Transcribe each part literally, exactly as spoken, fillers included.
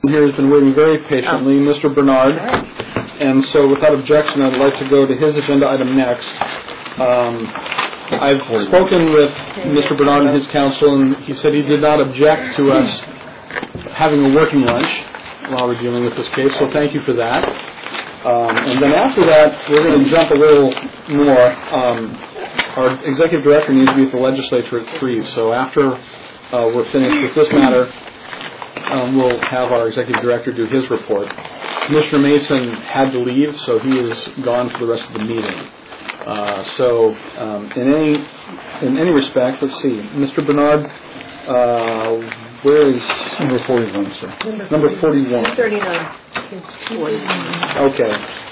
Here has been waiting very patiently, oh. Mister Bernard, and so without objection, I'd like to go to his agenda item next. Um, I've spoken with Mister Bernard and his counsel, and he said he did not object to us having a working lunch while we're dealing with this case, so thank you for that. Um, and then after that, we're going to jump a little more. Um, our executive director needs to be at the legislature at three, so after uh, we're finished with this matter, Um, we'll have our executive director do his report. Commissioner Mason had to leave, so he is gone for the rest of the meeting. Uh, so, um, in any in any respect, let's see, Mister Bernard, uh, where is number forty-one, sir? Number, number forty-one. thirty-nine. Okay.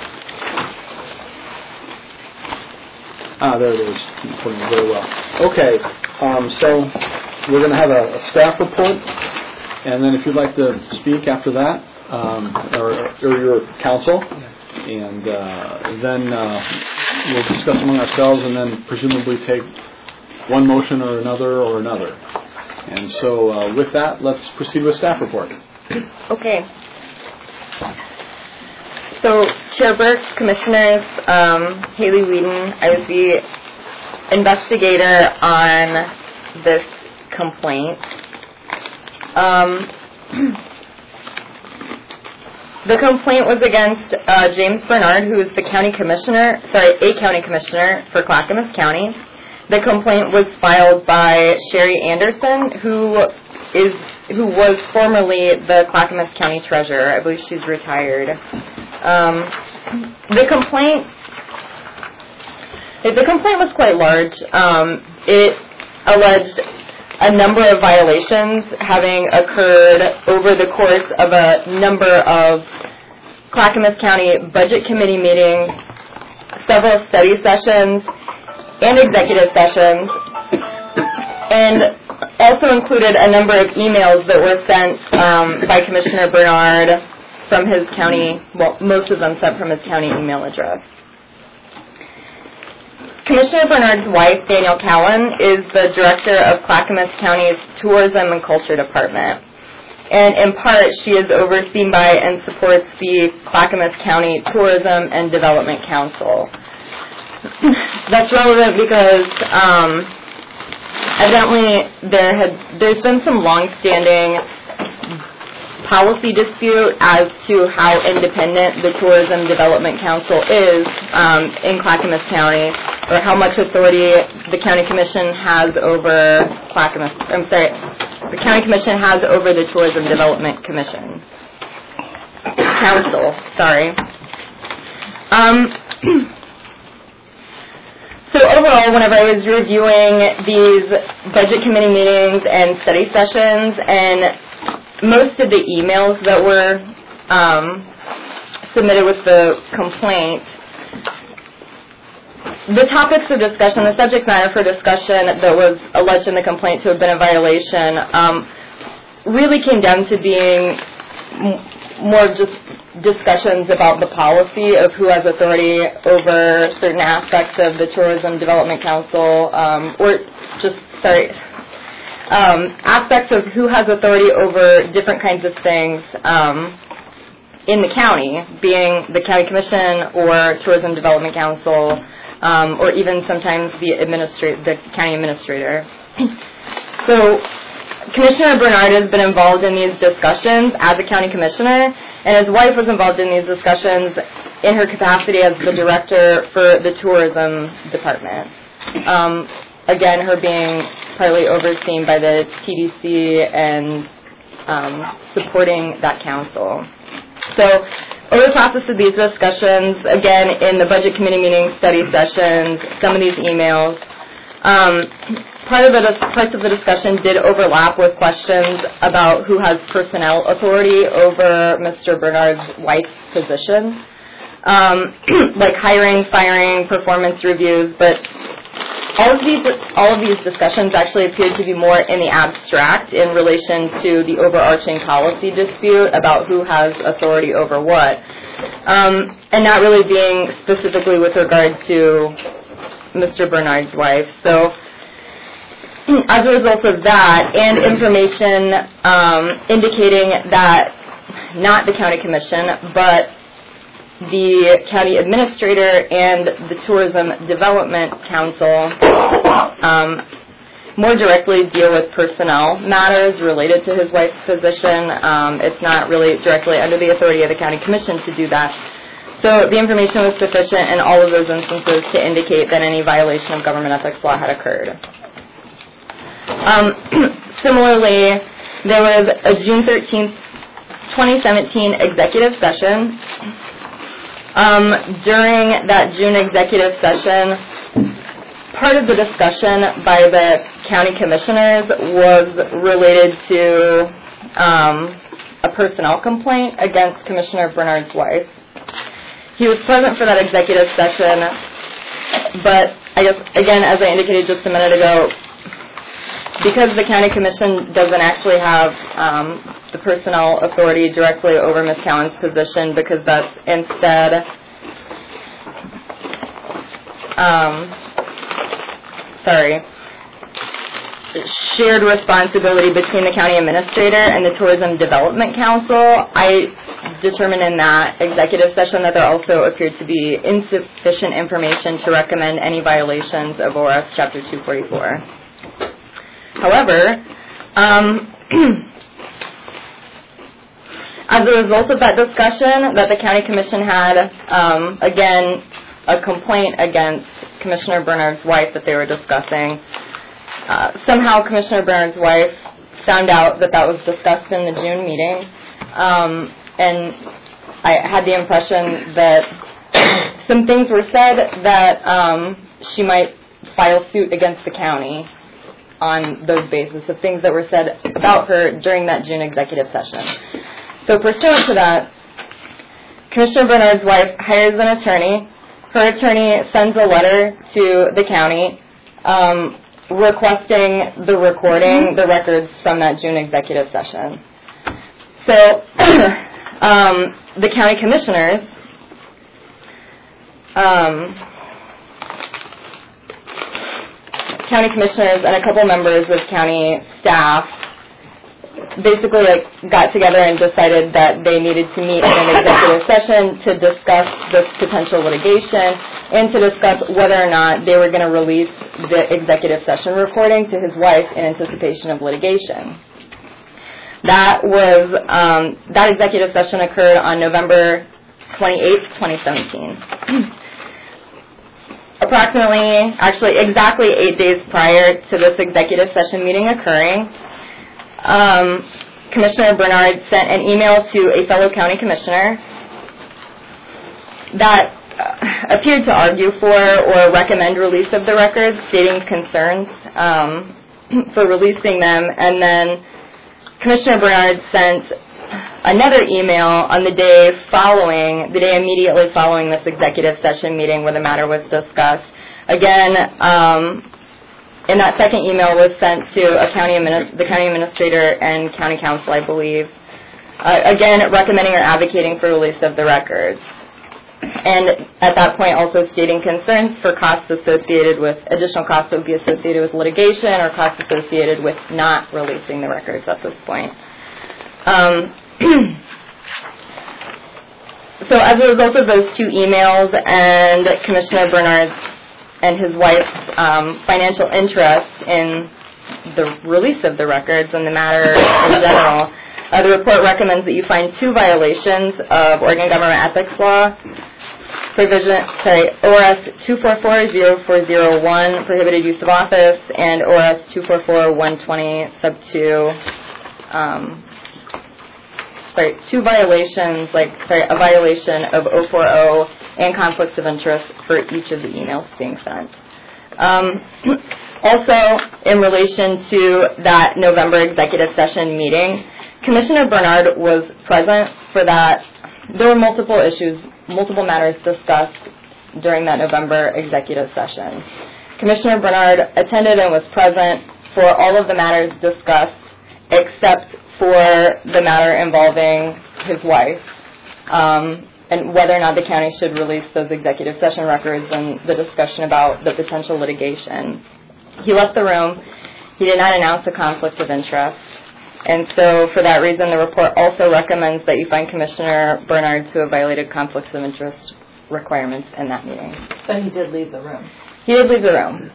Ah, there it is. Putting it very well. Okay. Um, so we're going to have a, a staff report. And then if you'd like to speak after that, um, or, or your counsel, and uh, then uh, we'll discuss among ourselves and then presumably take one motion or another or another. And so uh, with that, let's proceed with staff report. Okay. So, Chair Burke, Commissioners, um, Haley Whedon, I was the investigator on this complaint. Um, the complaint was against uh, James Bernard, who is the county commissioner, sorry, a county commissioner for Clackamas County. The complaint was filed by Sherry Anderson, who is who was formerly the Clackamas County treasurer. I believe she's retired. Um, the complaint, the complaint was quite large. Um, it alleged a number of violations having occurred over the course of a number of Clackamas County Budget Committee meetings, several study sessions, and executive sessions, and also included a number of emails that were sent um, by Commissioner Bernard from his county, well, most of them sent from his county email address. Commissioner Bernard's wife, Danielle Cowan, is the director of Clackamas County's Tourism and Culture Department. And in part, she is overseen by and supports the Clackamas County Tourism and Development Council. That's relevant because um, evidently there had, there's been some long-standing policy dispute as to how independent the Tourism Development Council is um, in Clackamas County, or how much authority the County Commission has over Clackamas, I'm sorry, the County Commission has over the Tourism Development Commission. Council, sorry. Um, so overall, whenever I was reviewing these budget committee meetings and study sessions, and most of the emails that were um, submitted with the complaint, the topics of discussion, the subject matter for discussion that was alleged in the complaint to have been a violation um, really came down to being m- more just discussions about the policy of who has authority over certain aspects of the Tourism Development Council, um, or just, sorry, Um, aspects of who has authority over different kinds of things um, in the county, being the County Commission or Tourism Development Council, um, or even sometimes the administra- the county administrator. So Commissioner Bernard has been involved in these discussions as a county commissioner, and his wife was involved in these discussions in her capacity as the director for the tourism department. Um, Again, her being partly overseen by the T D C and um, supporting that council. So, over the process of these discussions, again, in the budget committee meetings, study sessions, some of these emails, um, part of the parts of the discussion did overlap with questions about who has personnel authority over Mister Bernard's wife's position, um, like hiring, firing, performance reviews, but All of these, all of these discussions actually appeared to be more in the abstract in relation to the overarching policy dispute about who has authority over what, um, and not really being specifically with regard to Mister Bernard's wife. So, as a result of that, and information um, indicating that not the county commission, but the county administrator and the Tourism Development Council um, more directly deal with personnel matters related to his wife's position. Um, it's not really directly under the authority of the county commission to do that. So the information was sufficient in all of those instances to indicate that any violation of government ethics law had occurred. Um, similarly, there was a June thirteenth, twenty seventeen executive session. Um, during that June executive session, part of the discussion by the county commissioners was related to um, a personnel complaint against Commissioner Bernard's wife. He was present for that executive session, but I guess, again, as I indicated just a minute ago, because the county commission doesn't actually have um, the personnel authority directly over Miz Cowan's position, because that's instead um, sorry, shared responsibility between the county administrator and the Tourism Development Council, I determined in that executive session that there also appeared to be insufficient information to recommend any violations of O R S Chapter two forty-four. However, um, as a result of that discussion that the county commission had, um, again, a complaint against Commissioner Bernard's wife that they were discussing. Uh, somehow Commissioner Bernard's wife found out that that was discussed in the June meeting, um, and I had the impression that some things were said that um, she might file suit against the county on those basis of things that were said about her during that June executive session. So pursuant to that, Commissioner Bernard's wife hires an attorney. Her attorney sends a letter to the county um, requesting the recording, the records from that June executive session. So um, the county commissioners um, county commissioners and a couple members of county staff basically like got together and decided that they needed to meet in an executive session to discuss this potential litigation and to discuss whether or not they were going to release the executive session recording to his wife in anticipation of litigation. That was um, that executive session occurred on November twenty-eighth, twenty seventeen. Approximately, actually exactly eight days prior to this executive session meeting occurring, um, Commissioner Bernard sent an email to a fellow county commissioner that uh, appeared to argue for or recommend release of the records, stating concerns um, for releasing them, and then Commissioner Bernard sent another email on the day following, the day immediately following this executive session meeting where the matter was discussed. Again, um, and that second email was sent to a county admin- the county administrator and county council, I believe, uh, again recommending or advocating for release of the records. And at that point also stating concerns for costs associated with, additional costs that would be associated with litigation or costs associated with not releasing the records at this point. Um, so as a result of those two emails and Commissioner Bernard and his wife's um, financial interest in the release of the records and the matter in general, uh, the report recommends that you find two violations of Oregon Government Ethics Law, provision, sorry, O R S two forty-four dash zero four oh one, prohibited use of office, and O R S two forty-four dash one twenty sub two. Um, sorry, two violations, like, sorry, a violation of O forty and conflicts of interest for each of the emails being sent. Um, also, in relation to that November executive session meeting, Commissioner Bernard was present for that. There were multiple issues, multiple matters discussed during that November executive session. Commissioner Bernard attended and was present for all of the matters discussed except for the matter involving his wife um, and whether or not the county should release those executive session records and the discussion about the potential litigation. He left the room. He did not announce a conflict of interest. And so for that reason, the report also recommends that you find Commissioner Bernard to have violated conflicts of interest requirements in that meeting. But he did leave the room. He did leave the room.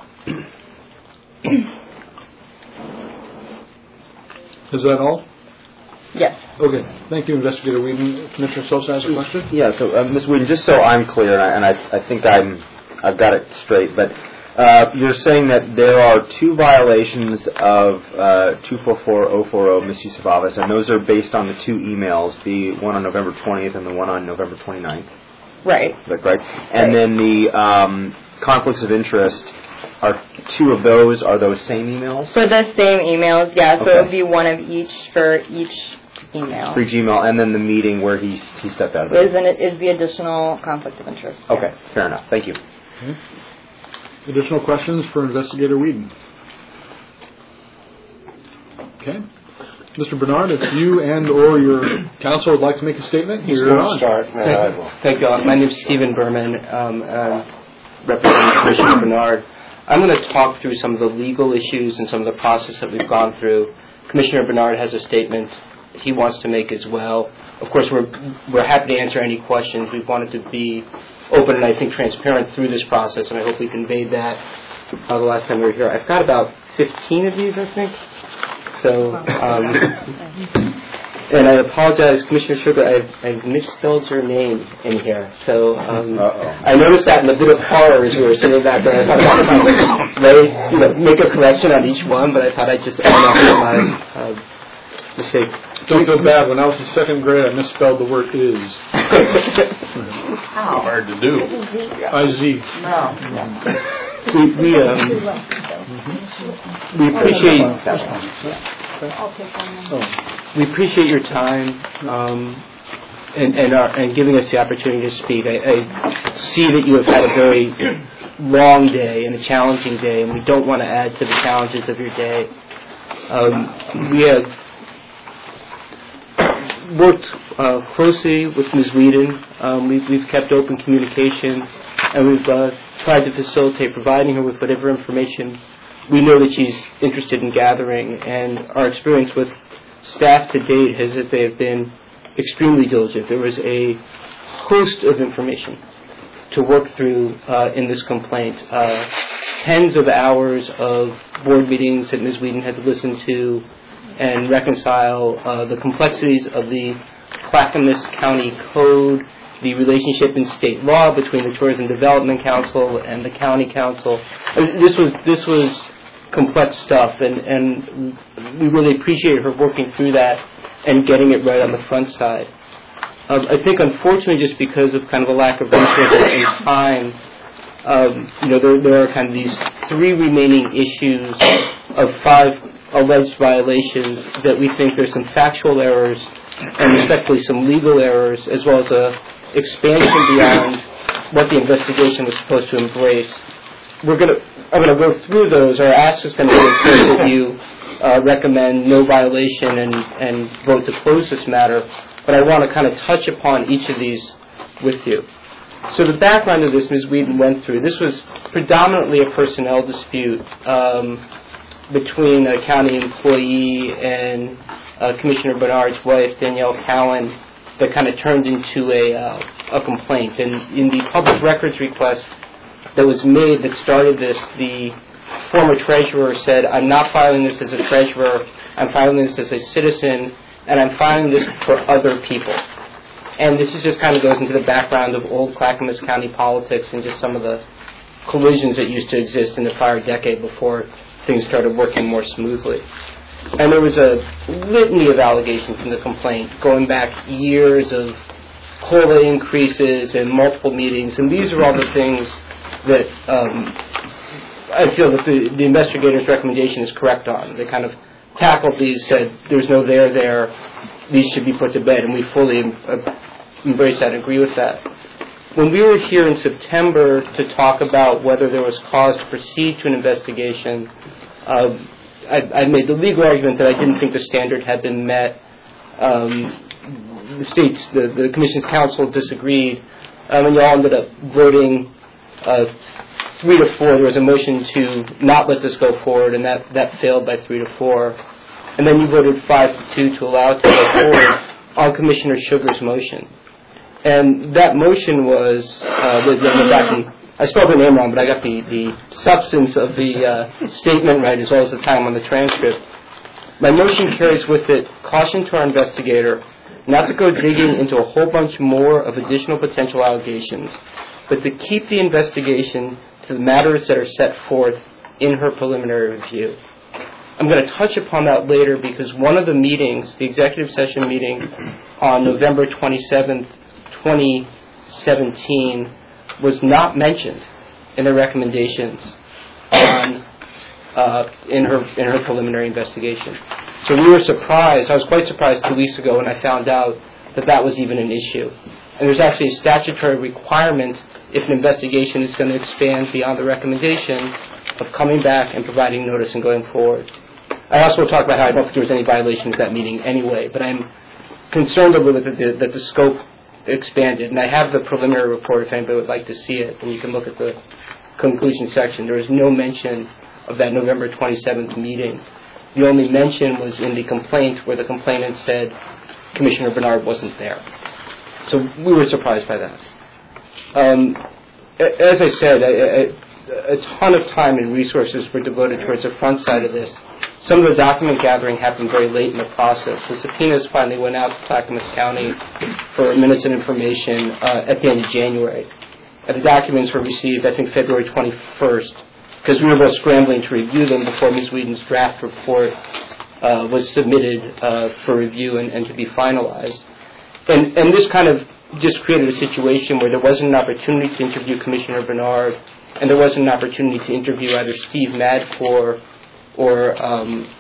Is that all? Yes. Okay. Thank you, Investigator Whedon. Commissioner Sosa has a question? Yeah, so uh, Miz Whedon, just so I'm clear, and I, and I, I think I'm, I've got it straight, but uh, you're saying that there are two violations of uh, two four four oh four oh misuse of office, and those are based on the two emails, the one on November twentieth and the one on November twenty-ninth. Right. Is that right? And then the um, conflicts of interest, are two of those, are those same emails? For the same emails, yeah, so Okay. it would be one of each for each email. For Gmail, and then the meeting where he he stepped out of Is, it. an, is the additional conflict of interest. Okay, fair enough. Thank you. Okay. Additional questions for Investigator Whedon? Okay. Mister Bernard, if you and or your counsel would like to make a statement, you're on. Start. Thank, thank you. My name is Stephen Berman, um, uh, representing Commissioner Bernard. I'm going to talk through some of the legal issues and some of the process that we've gone through. Commissioner Bernard has a statement he wants to make as well. Of course, we're we're happy to answer any questions. We've wanted to be open and I think transparent through this process, and I hope we conveyed that uh, the last time we were here. I've got about fifteen of these, I think. So, um, and I apologize, Commissioner Sugar, I've, I've misspelled your name in here. So um, I noticed that in a bit of horror as we were sitting back there. I thought I might very, you know, make a correction on each one, but I thought I'd just own up to my uh, mistake. Don't feel bad. When I was in second grade, I misspelled the word is. How? Hard to do. I Z. No. We, we, um, we appreciate we appreciate your time um, and and, our, and giving us the opportunity to speak. I, I see that you have had a very long day and a challenging day, and we don't want to add to the challenges of your day. Um, we have worked uh, closely with Miz Whedon. Um, we've, we've kept open communication, and we've uh, tried to facilitate providing her with whatever information we know that she's interested in gathering. And our experience with staff to date is that they have been extremely diligent. There was a host of information to work through uh, in this complaint. Uh, tens of hours of board meetings that Miz Whedon had to listen to and reconcile uh, the complexities of the Clackamas County Code, the relationship in state law between the Tourism Development Council and the County Council. This was this was complex stuff, and, and we really appreciated her working through that and getting it right on the front side. Um, I think, unfortunately, just because of kind of a lack of resources and time, um, you know, there, there are kind of these three remaining issues of five alleged violations that we think there's some factual errors and respectfully some legal errors, as well as a expansion beyond what the investigation was supposed to embrace. We're going to, I'm going to go through those. Our ask is going to be that you uh, recommend no violation and, and vote to close this matter, but I want to kind of touch upon each of these with you. So the background of this, Miz Whedon went through. This was predominantly a personnel dispute um, between a county employee and uh, Commissioner Bernard's wife, Danielle Cowan, that kind of turned into a, uh, a complaint. And in the public records request that was made that started this, the former treasurer said, I'm not filing this as a treasurer, I'm filing this as a citizen, and I'm filing this for other people. And this is just kind of goes into the background of old Clackamas County politics and just some of the collisions that used to exist in the prior decade before things started working more smoothly. And there was a litany of allegations in the complaint going back years of COLA increases and multiple meetings, and these are all the things that um, I feel that the, the investigator's recommendation is correct on. They kind of tackled these, said there's no there there, these should be put to bed, and we fully uh, embrace that and agree with that. When we were here in September to talk about whether there was cause to proceed to an investigation, uh, I, I made the legal argument that I didn't think the standard had been met. Um, the state's, the, the Commission's counsel disagreed, um, and you all ended up voting uh, three to four. There was a motion to not let this go forward, and that, that failed by three to four. and then you voted five to two to allow it to go forward on Commissioner Sugar's motion. And that motion was, uh, the, the, the, I spelled her name wrong, but I got the, the substance of the uh, statement right as well as the time on the transcript. My motion carries with it caution to our investigator not to go digging into a whole bunch more of additional potential allegations, but to keep the investigation to the matters that are set forth in her preliminary review. I'm going to touch upon that later because one of the meetings, the executive session meeting on November twenty-seventh, twenty seventeen, was not mentioned in the recommendations on uh, in her in her preliminary investigation. So we were surprised. I was quite surprised two weeks ago when I found out that that was even an issue. And there's actually a statutory requirement if an investigation is going to expand beyond the recommendation of coming back and providing notice and going forward. I also will talk about how I don't think there was any violation of that meeting anyway, but I'm concerned a little bit that the, that the scope expanded. And I have the preliminary report if anybody would like to see it, and you can look at the conclusion section. There was no mention of that November twenty-seventh meeting. The only mention was in the complaint where the complainant said Commissioner Bernard wasn't there. So we were surprised by that. Um, as I said, a, a, a ton of time and resources were devoted towards the front side of this. Some of the document gathering happened very late in the process. The subpoenas finally went out to Clackamas County for minutes and information uh, at the end of January. And the documents were received, I think, February twenty-first, because we were both scrambling to review them before Miz Whedon's draft report uh, was submitted uh, for review and, and to be finalized. And, and this kind of just created a situation where there wasn't an opportunity to interview Commissioner Bernard, and there wasn't an opportunity to interview either Steve Madfor or um,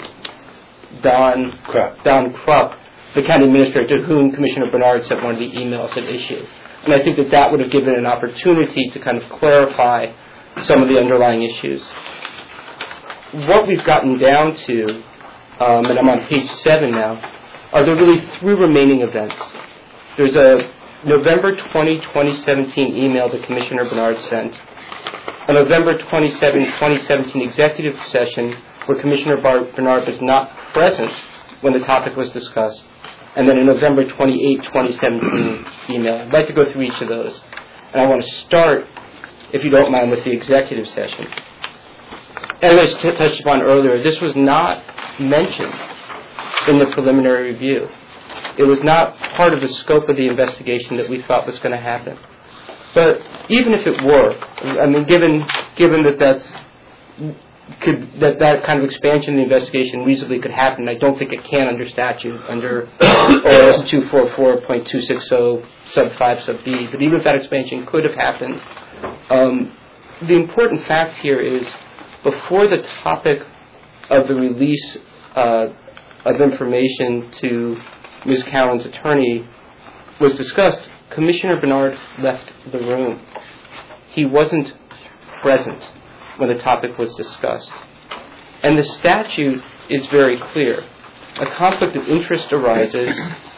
Don Krupp. Don Krupp, the county administrator, to whom Commissioner Bernard sent one of the emails at issue. And I think that that would have given an opportunity to kind of clarify some of the underlying issues. What we've gotten down to, um, and I'm on page seven now, are there really three remaining events. There's a November twentieth, twenty seventeen email that Commissioner Bernard sent, a November twenty-seventh, twenty seventeen executive session where Commissioner Bar- Bernard was not present when the topic was discussed, and then a November twenty-eighth, twenty seventeen email. I'd like to go through each of those. And I want to start, if you don't mind, with the executive session. And as I touched upon earlier, this was not mentioned in the preliminary review. It was not part of the scope of the investigation that we thought was going to happen. But even if it were, I mean, given given that that's could that that kind of expansion of the investigation reasonably could happen, I don't think it can under statute, under O S two forty-four point two sixty sub five sub B. But even if that expansion could have happened, um, the important fact here is before the topic of the release uh, of information to Miz Cowan's attorney was discussed, Commissioner Bernard left the room. He wasn't present when the topic was discussed. And the statute is very clear. A conflict of interest arises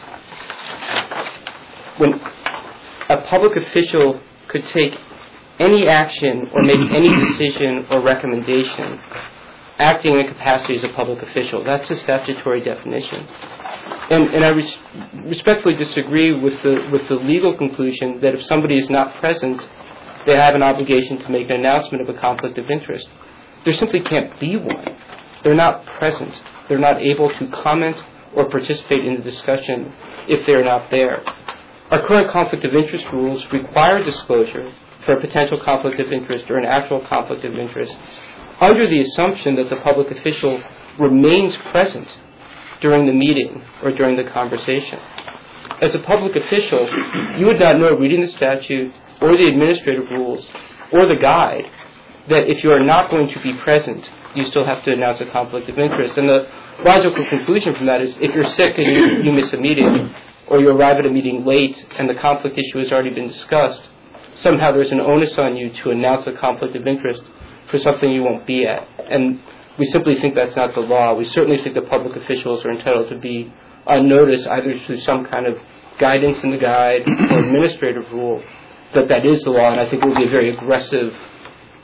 when a public official could take any action or make any decision or recommendation acting in capacity as a public official. That's the statutory definition. And, and I res- respectfully disagree with the with the legal conclusion that if somebody is not present, they have an obligation to make an announcement of a conflict of interest. There simply can't be one. They're not present. They're not able to comment or participate in the discussion if they're not there. Our current conflict of interest rules require disclosure for a potential conflict of interest or an actual conflict of interest under the assumption that the public official remains present during the meeting or during the conversation. As a public official, you would not know, reading the statute or the administrative rules or the guide, that if you are not going to be present, you still have to announce a conflict of interest. And the logical conclusion from that is if you're sick and you, you miss a meeting, or you arrive at a meeting late and the conflict issue has already been discussed, somehow there's an onus on you to announce a conflict of interest for something you won't be at. And we simply think that's not the law. We certainly think that public officials are entitled to be on notice either through some kind of guidance in the guide or administrative rule that that is the law, and I think it would be a very aggressive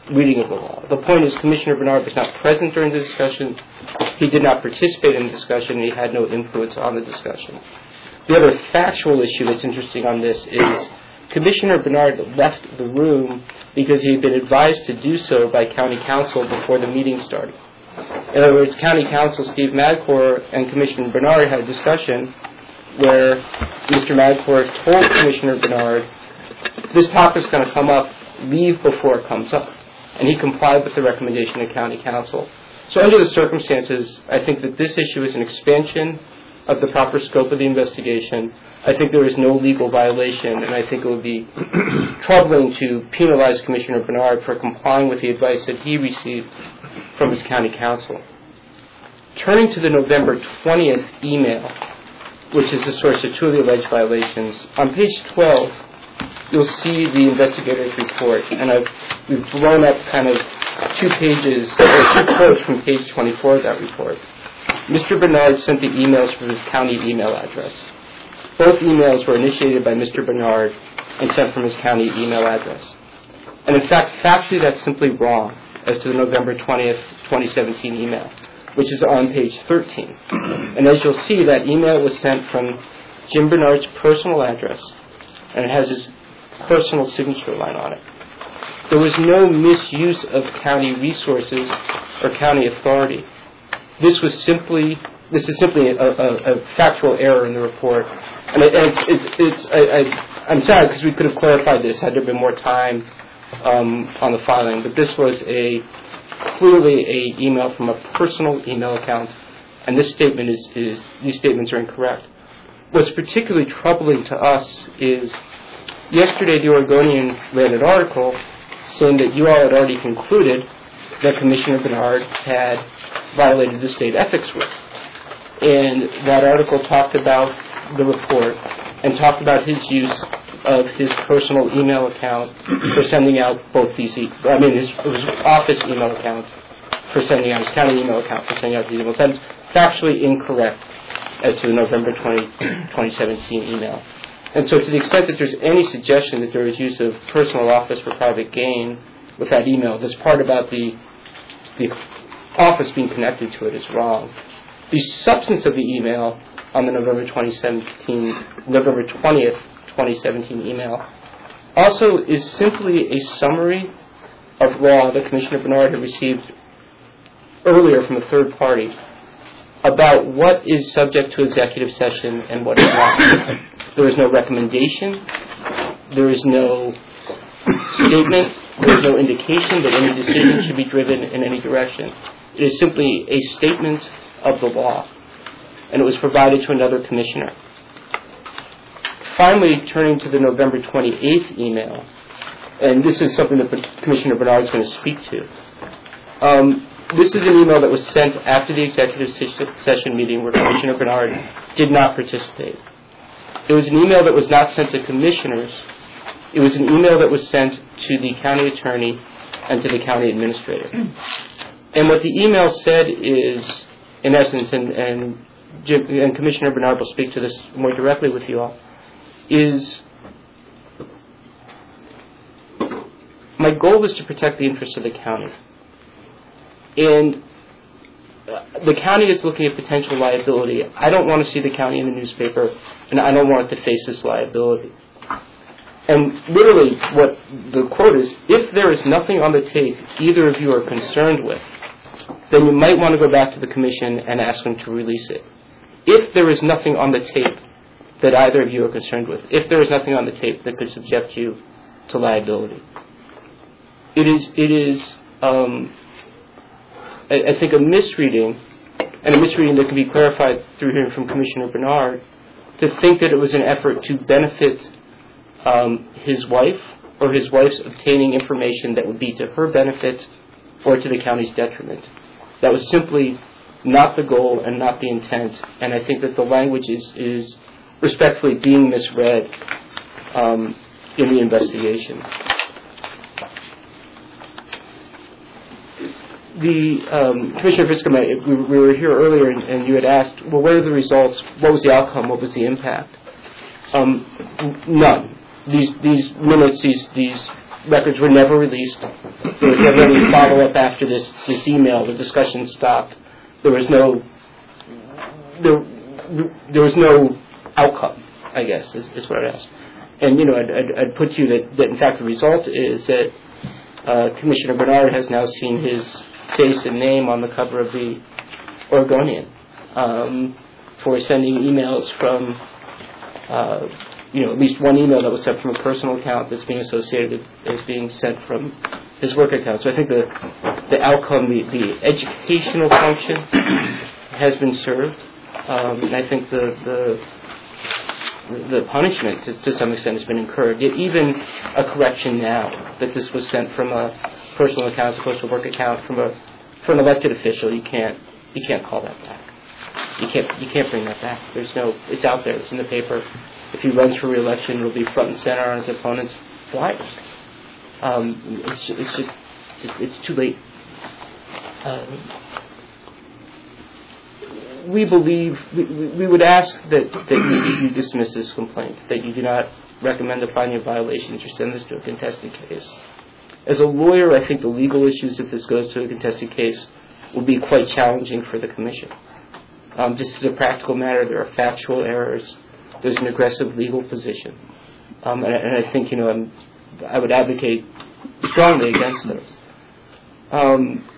reading of the law. The point is Commissioner Bernard was not present during the discussion. He did not participate in the discussion, and he had no influence on the discussion. The other factual issue that's interesting on this is Commissioner Bernard left the room because he had been advised to do so by County Counsel before the meeting started. In other words, County Counsel Steve Madcore and Commissioner Bernard had a discussion where Mister Madcore told Commissioner Bernard, this topic's going to come up, leave before it comes up. And he complied with the recommendation of County Counsel. So under the circumstances, I think that this issue is an expansion of the proper scope of the investigation. I think there is no legal violation, and I think it would be troubling to penalize Commissioner Bernard for complying with the advice that he received from his county counsel. Turning to the November twentieth email, which is the source of two of the alleged violations, on page twelve, you'll see the investigator's report, and I've, we've blown up kind of two pages, or two quotes from page twenty-four of that report. Mister Bernard sent the emails from his county email address. Both emails were initiated by Mister Bernard and sent from his county email address. And in fact, factually, that's simply wrong as to the November twentieth, twenty seventeen email, which is on page thirteen. And as you'll see, that email was sent from Jim Bernard's personal address, and it has his personal signature line on it. There was no misuse of county resources or county authority. This was simply, this is simply a, a, a factual error in the report. And it, it's, it's, it's, I, I, I'm sad because we could have clarified this had there been more time um, on the filing, but this was a clearly a email from a personal email account, and this statement is, is these statements are incorrect. What's particularly troubling to us is yesterday the Oregonian ran an article saying that you all had already concluded that Commissioner Bernard had violated the state ethics rule. And that article talked about the report and talked about his use of his personal email account for sending out both these, e- I mean his, his office email account for sending out, his county email account for sending out these emails. That is factually incorrect as to the November twentieth, twenty seventeen email. And so to the extent that there's any suggestion that there was use of personal office for private gain with that email, this part about the, the office being connected to it is wrong. The substance of the email on the November twenty seventeen, November twentieth, twenty seventeen email also is simply a summary of law that Commissioner Bernard had received earlier from a third party about what is subject to executive session and what is not. There is no recommendation, there is no statement, there is no indication that any decision should be driven in any direction. It is simply a statement of the law, and it was provided to another commissioner. Finally, turning to the November twenty-eighth email, and this is something that Commissioner Bernard is going to speak to. Um, this is an email that was sent after the executive session meeting where Commissioner Bernard did not participate. It was an email that was not sent to commissioners. It was an email that was sent to the county attorney and to the county administrator. And what the email said is, in essence, and, and, Jim, and Commissioner Bernard will speak to this more directly with you all, is my goal is to protect the interests of the county. And the county is looking at potential liability. I don't want to see the county in the newspaper, and I don't want it to face this liability. And literally what the quote is, if there is nothing on the tape either of you are concerned with, then you might want to go back to the commission and ask them to release it. If there is nothing on the tape that either of you are concerned with, if there is nothing on the tape that could subject you to liability. It is, it is um, I, I think, a misreading, and a misreading that can be clarified through hearing from Commissioner Bernard, to think that it was an effort to benefit um, his wife or his wife's obtaining information that would be to her benefit or to the county's detriment. That was simply not the goal and not the intent, and I think that the language is, is respectfully being misread um, in the investigation. The um, Commissioner Viscom, we, we were here earlier, and, and you had asked, well, what are the results? What was the outcome? What was the impact? Um, none. These these minutes, these these records were never released. There was never any follow-up after this, this email. The discussion stopped. There was no there, there was no outcome, I guess, is, is what I'd ask. And, you know, I'd, I'd, I'd put to you that, that, in fact, the result is that uh, Commissioner Bernard has now seen his face and name on the cover of the Oregonian um, for sending emails from, uh, you know, at least one email that was sent from a personal account that's being associated as being sent from his work account. So I think the the outcome, the, the educational function has been served, um, and I think the the the punishment to, to some extent has been incurred. Yet even a correction now that this was sent from a personal account as opposed to a work account from a for an elected official, you can't you can't call that back. You can't you can't bring that back. There's no it's out there. It's in the paper. If he runs for re-election, it'll be front and center on his opponent's flyers. Um, it's it's just it's too late. Um, we believe we, we would ask that, that you, you dismiss this complaint, that you do not recommend the finding of violations or send this to a contested case. As a lawyer, I think the legal issues, if this goes to a contested case, will be quite challenging for the Commission. Um, just as a practical matter, there are factual errors. There's an aggressive legal position. Um, and, and I think, you know, I'm, I would advocate strongly against those. Um,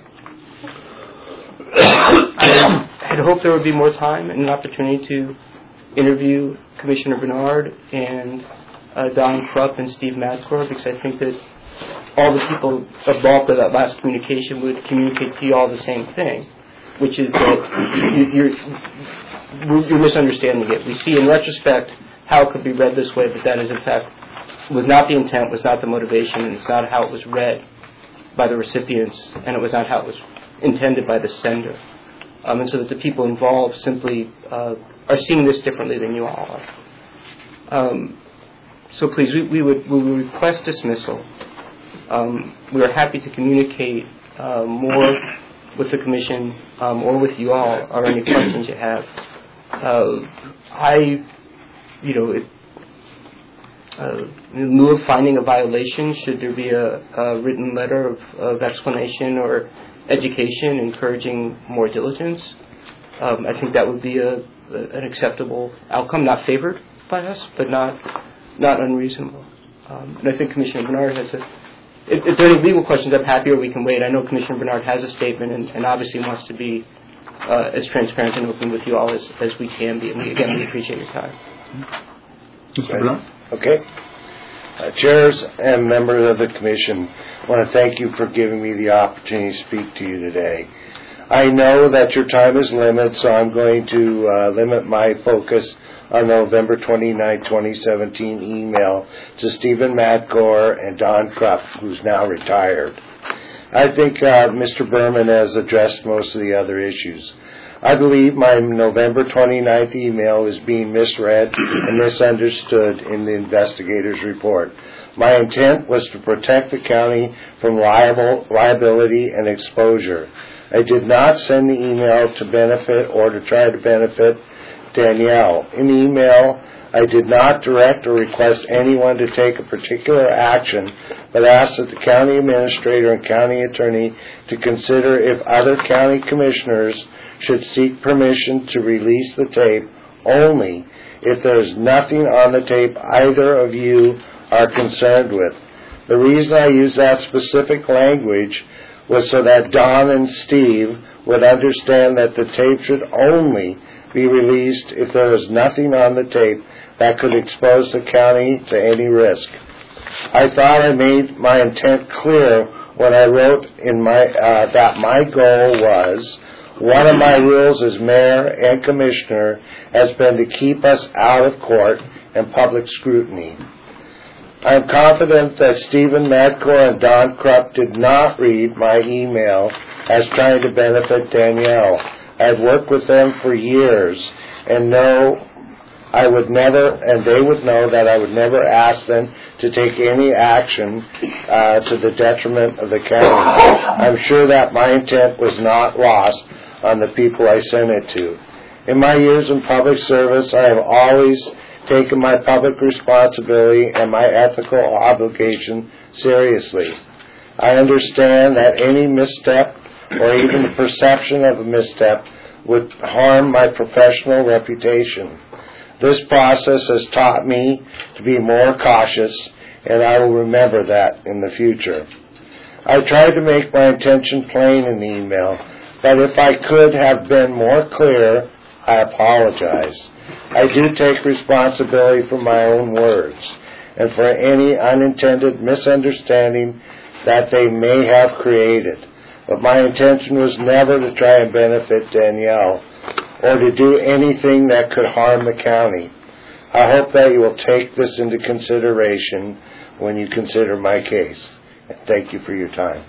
I had hoped there would be more time and an opportunity to interview Commissioner Bernard and uh, Don Krupp and Steve Madcore, because I think that all the people involved in that last communication would communicate to you all the same thing, which is that you, you're, you're misunderstanding it. We see in retrospect how it could be read this way, but that is in fact was not the intent, was not the motivation, and it's not how it was read by the recipients, and it was not how it was intended by the sender. Um, and so that the people involved simply uh, are seeing this differently than you all are. Um, so please, we, we, would, we would request dismissal. Um, we are happy to communicate uh, more with the Commission um, or with you all or any questions you have. Uh, I, you know, it, uh, in lieu of finding a violation, should there be a, a written letter of, of explanation or education encouraging more diligence, um, I think that would be a, a, an acceptable outcome, not favored by us, but not not unreasonable. Um, and I think Commissioner Bernard has a If, if there are any legal questions, I'm happy, or we can wait. I know Commissioner Bernard has a statement and, and obviously wants to be uh, as transparent and open with you all as, as we can be. And we, again, we appreciate your time. Mister Bernard? Okay. Uh, chairs and members of the Commission, I want to thank you for giving me the opportunity to speak to you today. I know that your time is limited, so I'm going to uh, limit my focus on November twenty-ninth, twenty seventeen email to Stephen Madcore and Don Krupp, who's now retired. I think uh, Mister Berman has addressed most of the other issues. I believe my November twenty-ninth email is being misread and misunderstood in the investigator's report. My intent was to protect the county from liable, liability and exposure. I did not send the email to benefit or to try to benefit Danielle. In the email, I did not direct or request anyone to take a particular action, but asked that the county administrator and county attorney to consider if other county commissioners should seek permission to release the tape only if there is nothing on the tape either of you are concerned with. The reason I used that specific language was so that Don and Steve would understand that the tape should only be released if there is nothing on the tape that could expose the county to any risk. I thought I made my intent clear when I wrote in my uh, that my goal was, one of my rules as mayor and commissioner has been to keep us out of court and public scrutiny. I am confident that Stephen Madcore and Don Krupp did not read my email as trying to benefit Danielle. I've worked with them for years and know I would never, and they would know that I would never ask them to take any action uh, to the detriment of the county. I'm sure that my intent was not lost on the people I sent it to. In my years in public service, I have always taken my public responsibility and my ethical obligation seriously. I understand that any misstep or even the perception of a misstep would harm my professional reputation. This process has taught me to be more cautious, and I will remember that in the future. I tried to make my intention plain in the email, but if I could have been more clear, I apologize. I do take responsibility for my own words and for any unintended misunderstanding that they may have created. But my intention was never to try and benefit Danielle or to do anything that could harm the county. I hope that you will take this into consideration when you consider my case. And thank you for your time.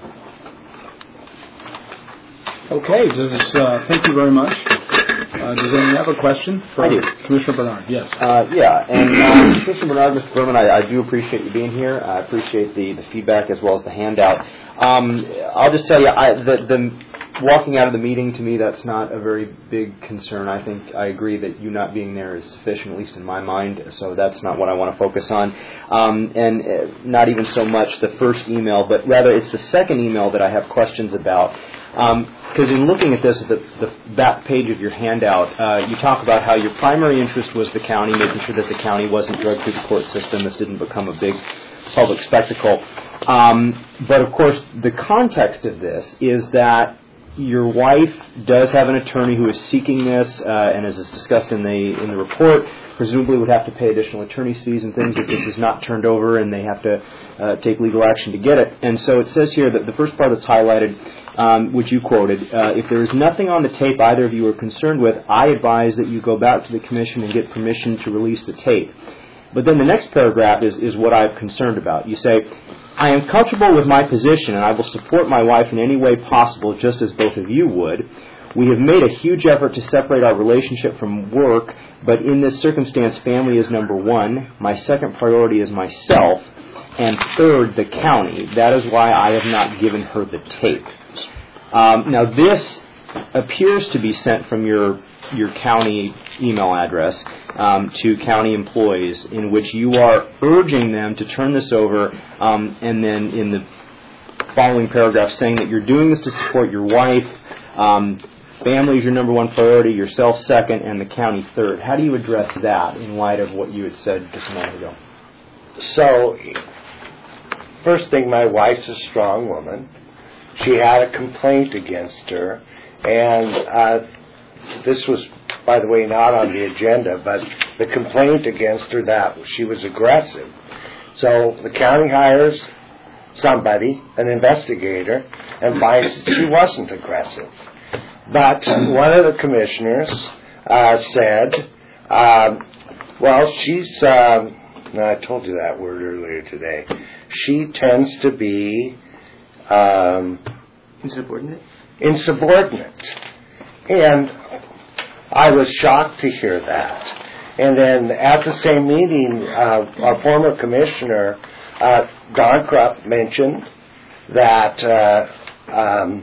Okay, does, uh, thank you very much. Uh, does anyone have a question for I do. Commissioner Bernard? Yes. Uh, yeah, and uh, Commissioner Bernard, Mister Berman, I, I do appreciate you being here. I appreciate the, the feedback as well as the handout. Um, I'll just tell you, I, the, the walking out of the meeting, to me, that's not a very big concern. I think I agree that you not being there is sufficient, at least in my mind, so that's not what I want to focus on. Um, and uh, not even so much the first email, but rather it's the second email that I have questions about. Because um, in looking at this, the, the back page of your handout, uh, you talk about how your primary interest was the county, making sure that the county wasn't dragged through the court system. This didn't become a big public spectacle. Um, but, of course, the context of this is that your wife does have an attorney who is seeking this, uh, and as is discussed in the in the report, presumably would have to pay additional attorney's fees and things if this is not turned over and they have to uh, take legal action to get it. And so it says here that the first part that's highlighted, um, which you quoted, uh, if there is nothing on the tape either of you are concerned with, I advise that you go back to the commission and get permission to release the tape. But then the next paragraph is, is what I'm concerned about. You say, I am comfortable with my position and I will support my wife in any way possible, just as both of you would. We have made a huge effort to separate our relationship from work, but in this circumstance, family is number one. My second priority is myself, and third, the county. That is why I have not given her the tape. Um, now, this appears to be sent from your your county email address um, to county employees, in which you are urging them to turn this over, um, and then in the following paragraph saying that you're doing this to support your wife, um, family is your number one priority, yourself second, and the county third. How do you address that in light of what you had said just a moment ago? So, first thing, my wife's a strong woman. She had a complaint against her, and uh, this was, by the way, not on the agenda, but the complaint against her that she was aggressive. So the county hires somebody, an investigator, and finds that she wasn't aggressive. But one of the commissioners uh, said, um, well, she's, um, no, I told you that word earlier today, she tends to be um, Insubordinate? insubordinate. And I was shocked to hear that. And then at the same meeting, uh, our former commissioner, uh, Don Krupp, mentioned that uh, um,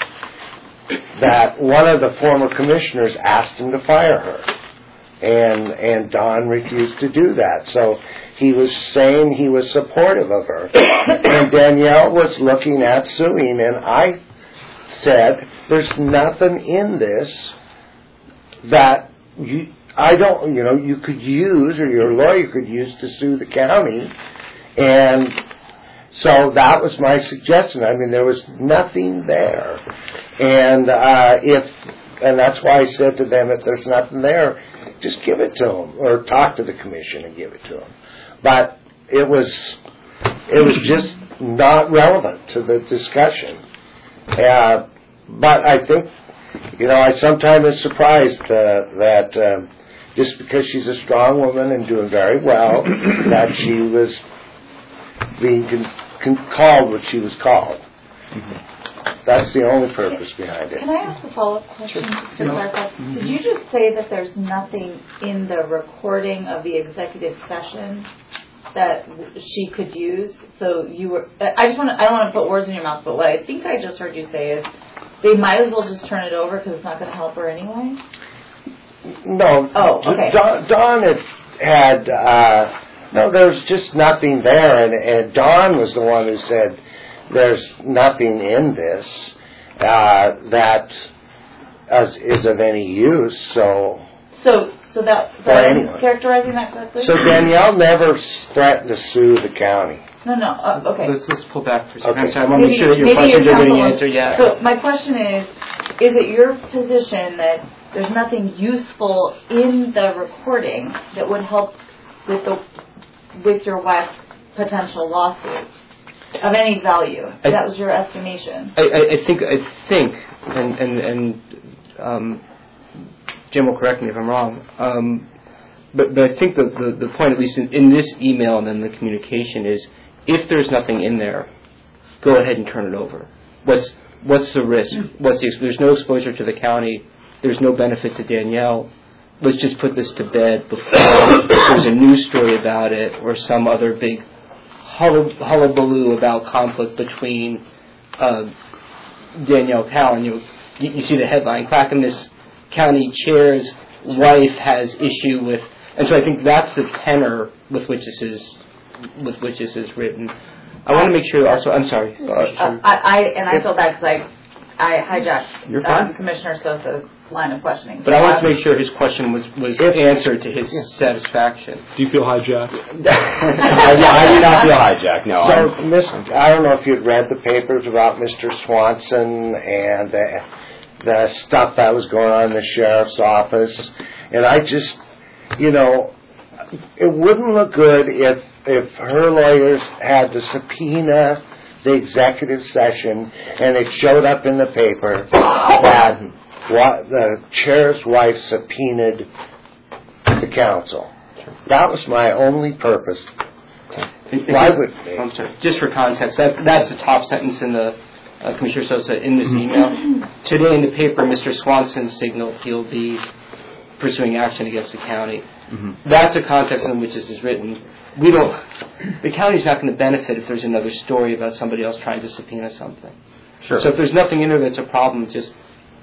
that one of the former commissioners asked him to fire her, and and Don refused to do that. So he was saying he was supportive of her, and Danielle was looking at suing, and I said, "There's nothing in this that you." I don't, you know, you could use, or your lawyer could use to sue the county. And so that was my suggestion. I mean, there was nothing there. And uh, if, and that's why I said to them, if there's nothing there, just give it to them, or talk to the commission and give it to them. But it was, it was just not relevant to the discussion. Uh, but I think, you know, I sometimes am surprised uh, that um, just because she's a strong woman and doing very well, that she was being con- con- called what she was called. Mm-hmm. That's the only purpose behind it. Can I ask a follow-up question just to clarify? Mm-hmm. Did you just say that there's nothing in the recording of the executive session that she could use? So you were, I just want to, I don't want to put words in your mouth, but what I think I just heard you say is they might as well just turn it over because it's not going to help her anyway? No. Oh, okay. Don, Don had, had, uh, no, there's just nothing there. And, and Don was the one who said there's nothing in this uh, that is, is of any use. So, so, so that, so Well, I'm anyway. characterizing that correctly? so Danielle never threatened to sue the county. No, no, uh, okay. Let's, let's pull back for a second. Okay. I'm sorry, I want to make sure that your Maybe questions are getting counsel- answered, yeah. So my question is, is it your position that there's nothing useful in the recording that would help with the with your wife's potential lawsuit of any value? I- That was your estimation. I, I, I think, I think, and, and, and um, Jim will correct me if I'm wrong, um, but, but I think the, the, the point, at least in, in this email and then the communication, is if there's nothing in there, go ahead and turn it over. What's what's the risk? What's the, there's no exposure to the county. There's no benefit to Danielle. Let's just put this to bed before there's a news story about it or some other big hull- hullabaloo about conflict between uh, Danielle Cowan. You, you you see the headline, Clackamas County Chair's wife has issue with, and so I think that's the tenor with which this is with which this is written. I want to make sure also, I'm sorry. Uh, I, I and I feel bad because I I hijacked You're fine. um, Commissioner Sosa's line of questioning. But I wanted to Um, make sure his question was, was answered to his satisfaction. Do you feel hijacked? I, I do not feel hijacked. No. So, I'm- Miss, I don't know if you'd read the papers about Mister Swanson and the, the stuff that was going on in the sheriff's office, and I just, you know, it wouldn't look good if if her lawyers had to subpoena the executive session and it showed up in the paper that what the chair's wife subpoenaed the council. That was my only purpose. Why would they? I'm sorry. Just for context, that, that's the top sentence in the uh, Commissioner Sosa in this email. Today in the paper, Mister Swanson signaled he'll be pursuing action against the county. Mm-hmm. That's the context in which this is written. We don't. The county's not going to benefit if there's another story about somebody else trying to subpoena something. Sure. So if there's nothing in there that's a problem, just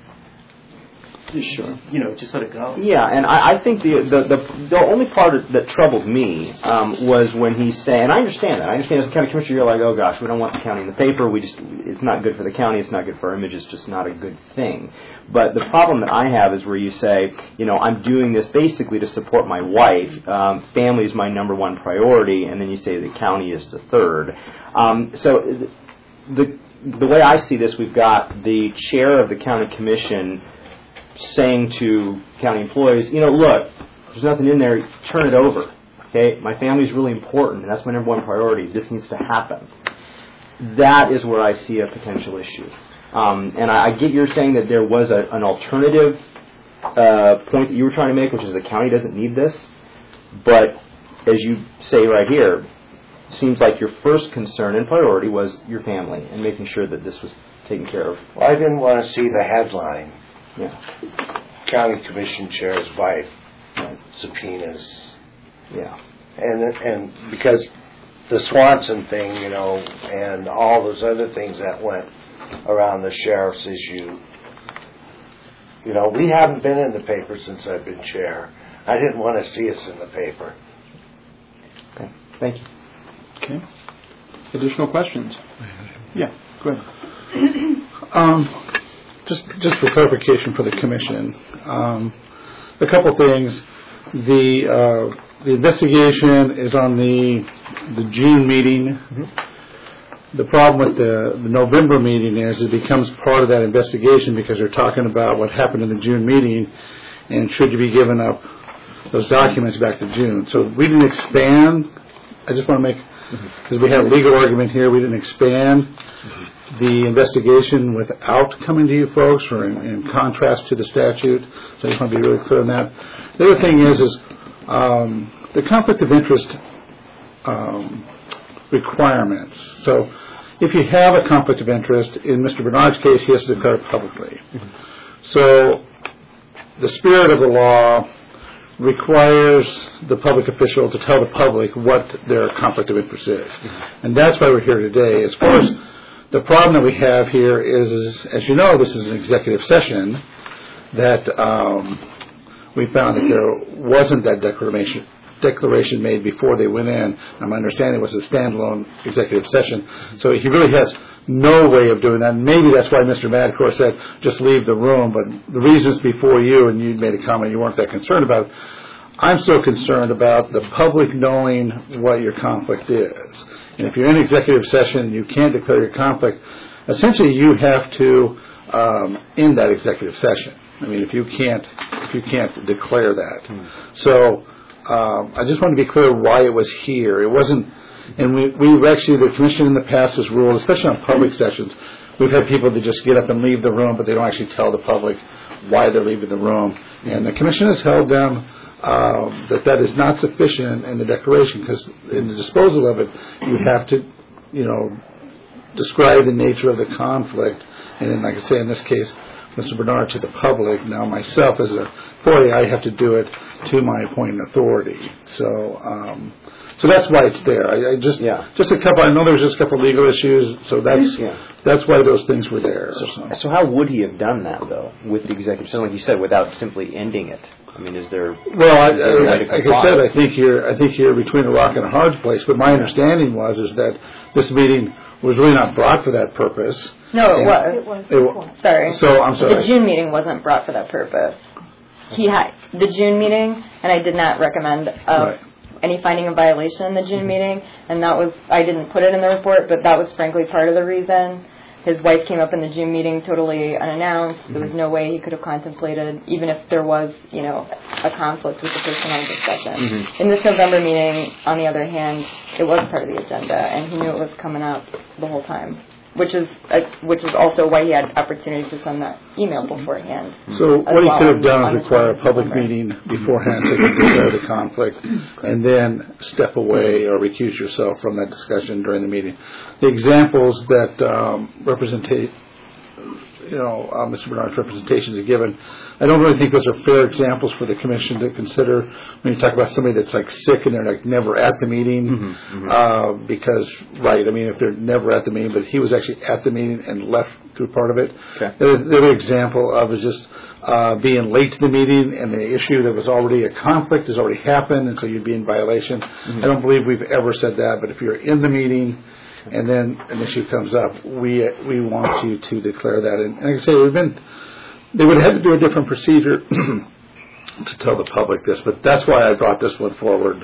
Sure. you know, just let it go. Yeah, and I, I think the, the the the only part that troubled me um, was when he's saying, and I understand that. I understand as a county commissioner, you're like, oh gosh, we don't want the county in the paper. We just, it's not good for the county. It's not good for our image. It's just not a good thing. But the problem that I have is where you say, you know, I'm doing this basically to support my wife. Um, family is my number one priority, and then you say the county is the third. Um, so the the way I see this, we've got the chair of the county commission saying to county employees, you know, look, there's nothing in there, turn it over. Okay, my family's really important, and that's my number one priority. This needs to happen. That is where I see a potential issue. Um, and I, I get you're saying that there was a, an alternative uh, point that you were trying to make, which is the county doesn't need this. But as you say right here, it seems like your first concern and priority was your family and making sure that this was taken care of. Well, I didn't want to see the headline. Yeah. County Commission Chair's wife Right. subpoenas. Yeah. And and because the Swanson thing, you know, and all those other things that went around the sheriff's issue, you know, we haven't been in the paper since I've been chair. I didn't want to see us in the paper. Okay. Thank you. Okay. Additional questions? Yeah, go ahead. Um, just, just for clarification for the commission, um, a couple things. The uh, the investigation is on the the June meeting. Mm-hmm. The problem with the, the November meeting is it becomes part of that investigation because they're talking about what happened in the June meeting, and should you be giving up those documents back to June. So we didn't expand. I just want to make, because mm-hmm. we had a legal argument here, we didn't expand mm-hmm. the investigation without coming to you folks, or in, in contrast to the statute. So I just want to be really clear on that. The other thing is, is um, the conflict of interest um, requirements. So if you have a conflict of interest, in Mister Bernard's case, he has to declare it publicly. Mm-hmm. So the spirit of the law requires the public official to tell the public what their conflict of interest is. Mm-hmm. And that's why we're here today. As far as the problem that we have here is, is as you know, this is an executive session that um, we found that there wasn't that declaration declaration made before they went in. Now, my understanding was a standalone executive session, so he really has no way of doing that. And maybe that's why Mister Madcore said, just leave the room, but the reasons before you, and you made a comment you weren't that concerned about it, I'm so concerned about the public knowing what your conflict is. And if you're in executive session and you can't declare your conflict, essentially you have to um, end that executive session. I mean, if you can't, if you can't declare that. Hmm. So um, I just want to be clear why it was here. It wasn't, and we, we've actually, the commission in the past has ruled, especially on public sessions, we've had people that just get up and leave the room, but they don't actually tell the public why they're leaving the room. And the commission has held them uh, that that is not sufficient in the declaration, because in the disposal of it, you have to, you know, describe the nature of the conflict. And then, like I say, in this case, Mister Bernard to the public. Now, myself as an employee, I have to do it to my appointing authority. So, um, so that's why it's there. I, I just, yeah. just a couple. I know there was just a couple of legal issues, so that's yeah. that's why those things were there. So, so. so how would he have done that though, with the executive session, like you said, without simply ending it? I mean, is there? Well, I, is there I, like I said, I think you're, I think you're between a rock and a hard place. But my understanding was is that this meeting was really not brought for that purpose. No, it and was. It was. It was. Sorry. So I'm sorry. The June meeting wasn't brought for that purpose. He had the June meeting, and I did not recommend uh, Right. any finding of violation in the June meeting, and that was, I didn't put it in the report, but that was frankly part of the reason. His wife came up in the June meeting totally unannounced. There was no way he could have contemplated, even if there was, you know, a conflict with the personnel discussion. Mm-hmm. In this November meeting, on the other hand, it was part of the agenda, and he knew it was coming up the whole time. Which is uh, which is also why he had opportunity to send that email beforehand. So what he well could have done on is the require a public November. meeting beforehand to declare the conflict, and then step away or recuse yourself from that discussion during the meeting. The examples that um, representate, you know, uh, Mister Bernard's representations are given, I don't really think those are fair examples for the commission to consider when you talk about somebody that's like sick and they're like never at the meeting. Mm-hmm, mm-hmm. Uh, because, right, I mean, if they're never at the meeting, but he was actually at the meeting and left through part of it. Okay. The, the other example of is just uh, being late to the meeting and the issue that was already a conflict has already happened, and so you'd be in violation. Mm-hmm. I don't believe we've ever said that, but if you're in the meeting and then an issue comes up, we we want you to declare that. And, and like I say, we've been, they would have had to do a different procedure to tell the public this, but that's why I brought this one forward.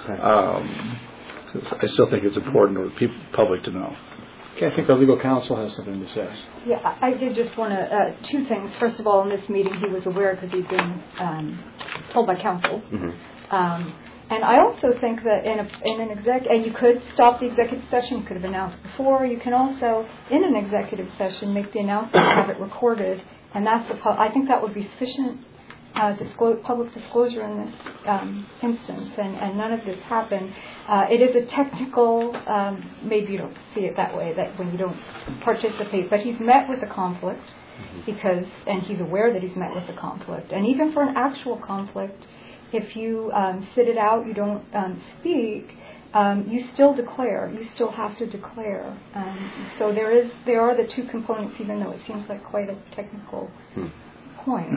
Um, 'cause I still think it's important for the people, public to know. Okay, I think our legal counsel has something to say. Yeah, I I did just want to, uh, two things. First of all, in this meeting, he was aware because he'd been um, told by counsel. Mm-hmm. Um, and I also think that in, a, in an exec, and you could stop the executive session, you could have announced before. You can also, in an executive session, make the announcement, have it recorded, and that's the, pu- I think that would be sufficient uh, disclose, public disclosure in this um, instance, and, and none of this happened. Uh, it is a technical, um, maybe you don't see it that way, that when you don't participate, but he's met with a conflict because, and he's aware that he's met with a conflict. And even for an actual conflict, if you um, sit it out, you don't um, speak, um, you still declare. You still have to declare. Um, so there is, there are the two components, even though it seems like quite a technical hmm. point.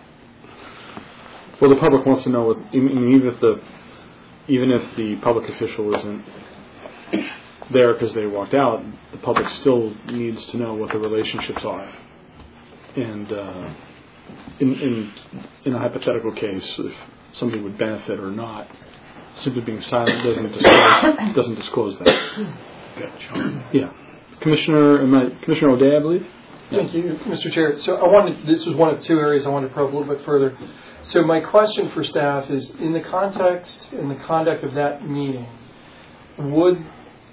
Well, the public wants to know, what, even if the even if the public official isn't there because they walked out, the public still needs to know what the relationships are. And uh, in, in in a hypothetical case, if somebody would benefit or not, simply being silent doesn't disclose, doesn't disclose that. Gotcha. Yeah, Commissioner, am I, Commissioner O'Day, I believe. Thank you, Mister Chair. So I wanted, this was one of two areas I wanted to probe a little bit further. So my question for staff is, in the context and the conduct of that meeting, would,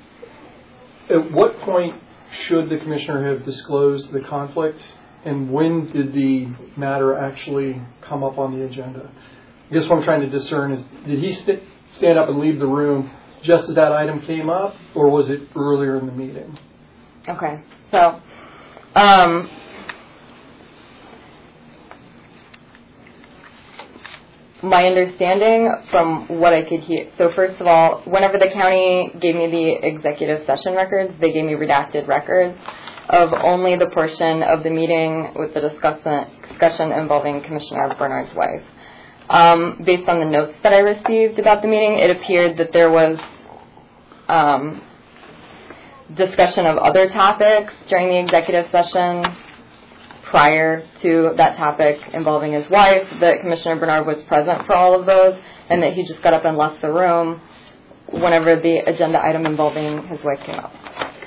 at what point should the commissioner have disclosed the conflict, and when did the matter actually come up on the agenda? I guess what I'm trying to discern is, did he st- stand up and leave the room just as that item came up, or was it earlier in the meeting? Okay, so um, my understanding from what I could hear, so first of all, whenever the county gave me the executive session records, they gave me redacted records of only the portion of the meeting with the discussion, discussion involving Commissioner Bernard's wife. Um, based on the notes that I received about the meeting, it appeared that there was um, discussion of other topics during the executive session prior to that topic involving his wife, that Commissioner Bernard was present for all of those, and that he just got up and left the room whenever the agenda item involving his wife came up.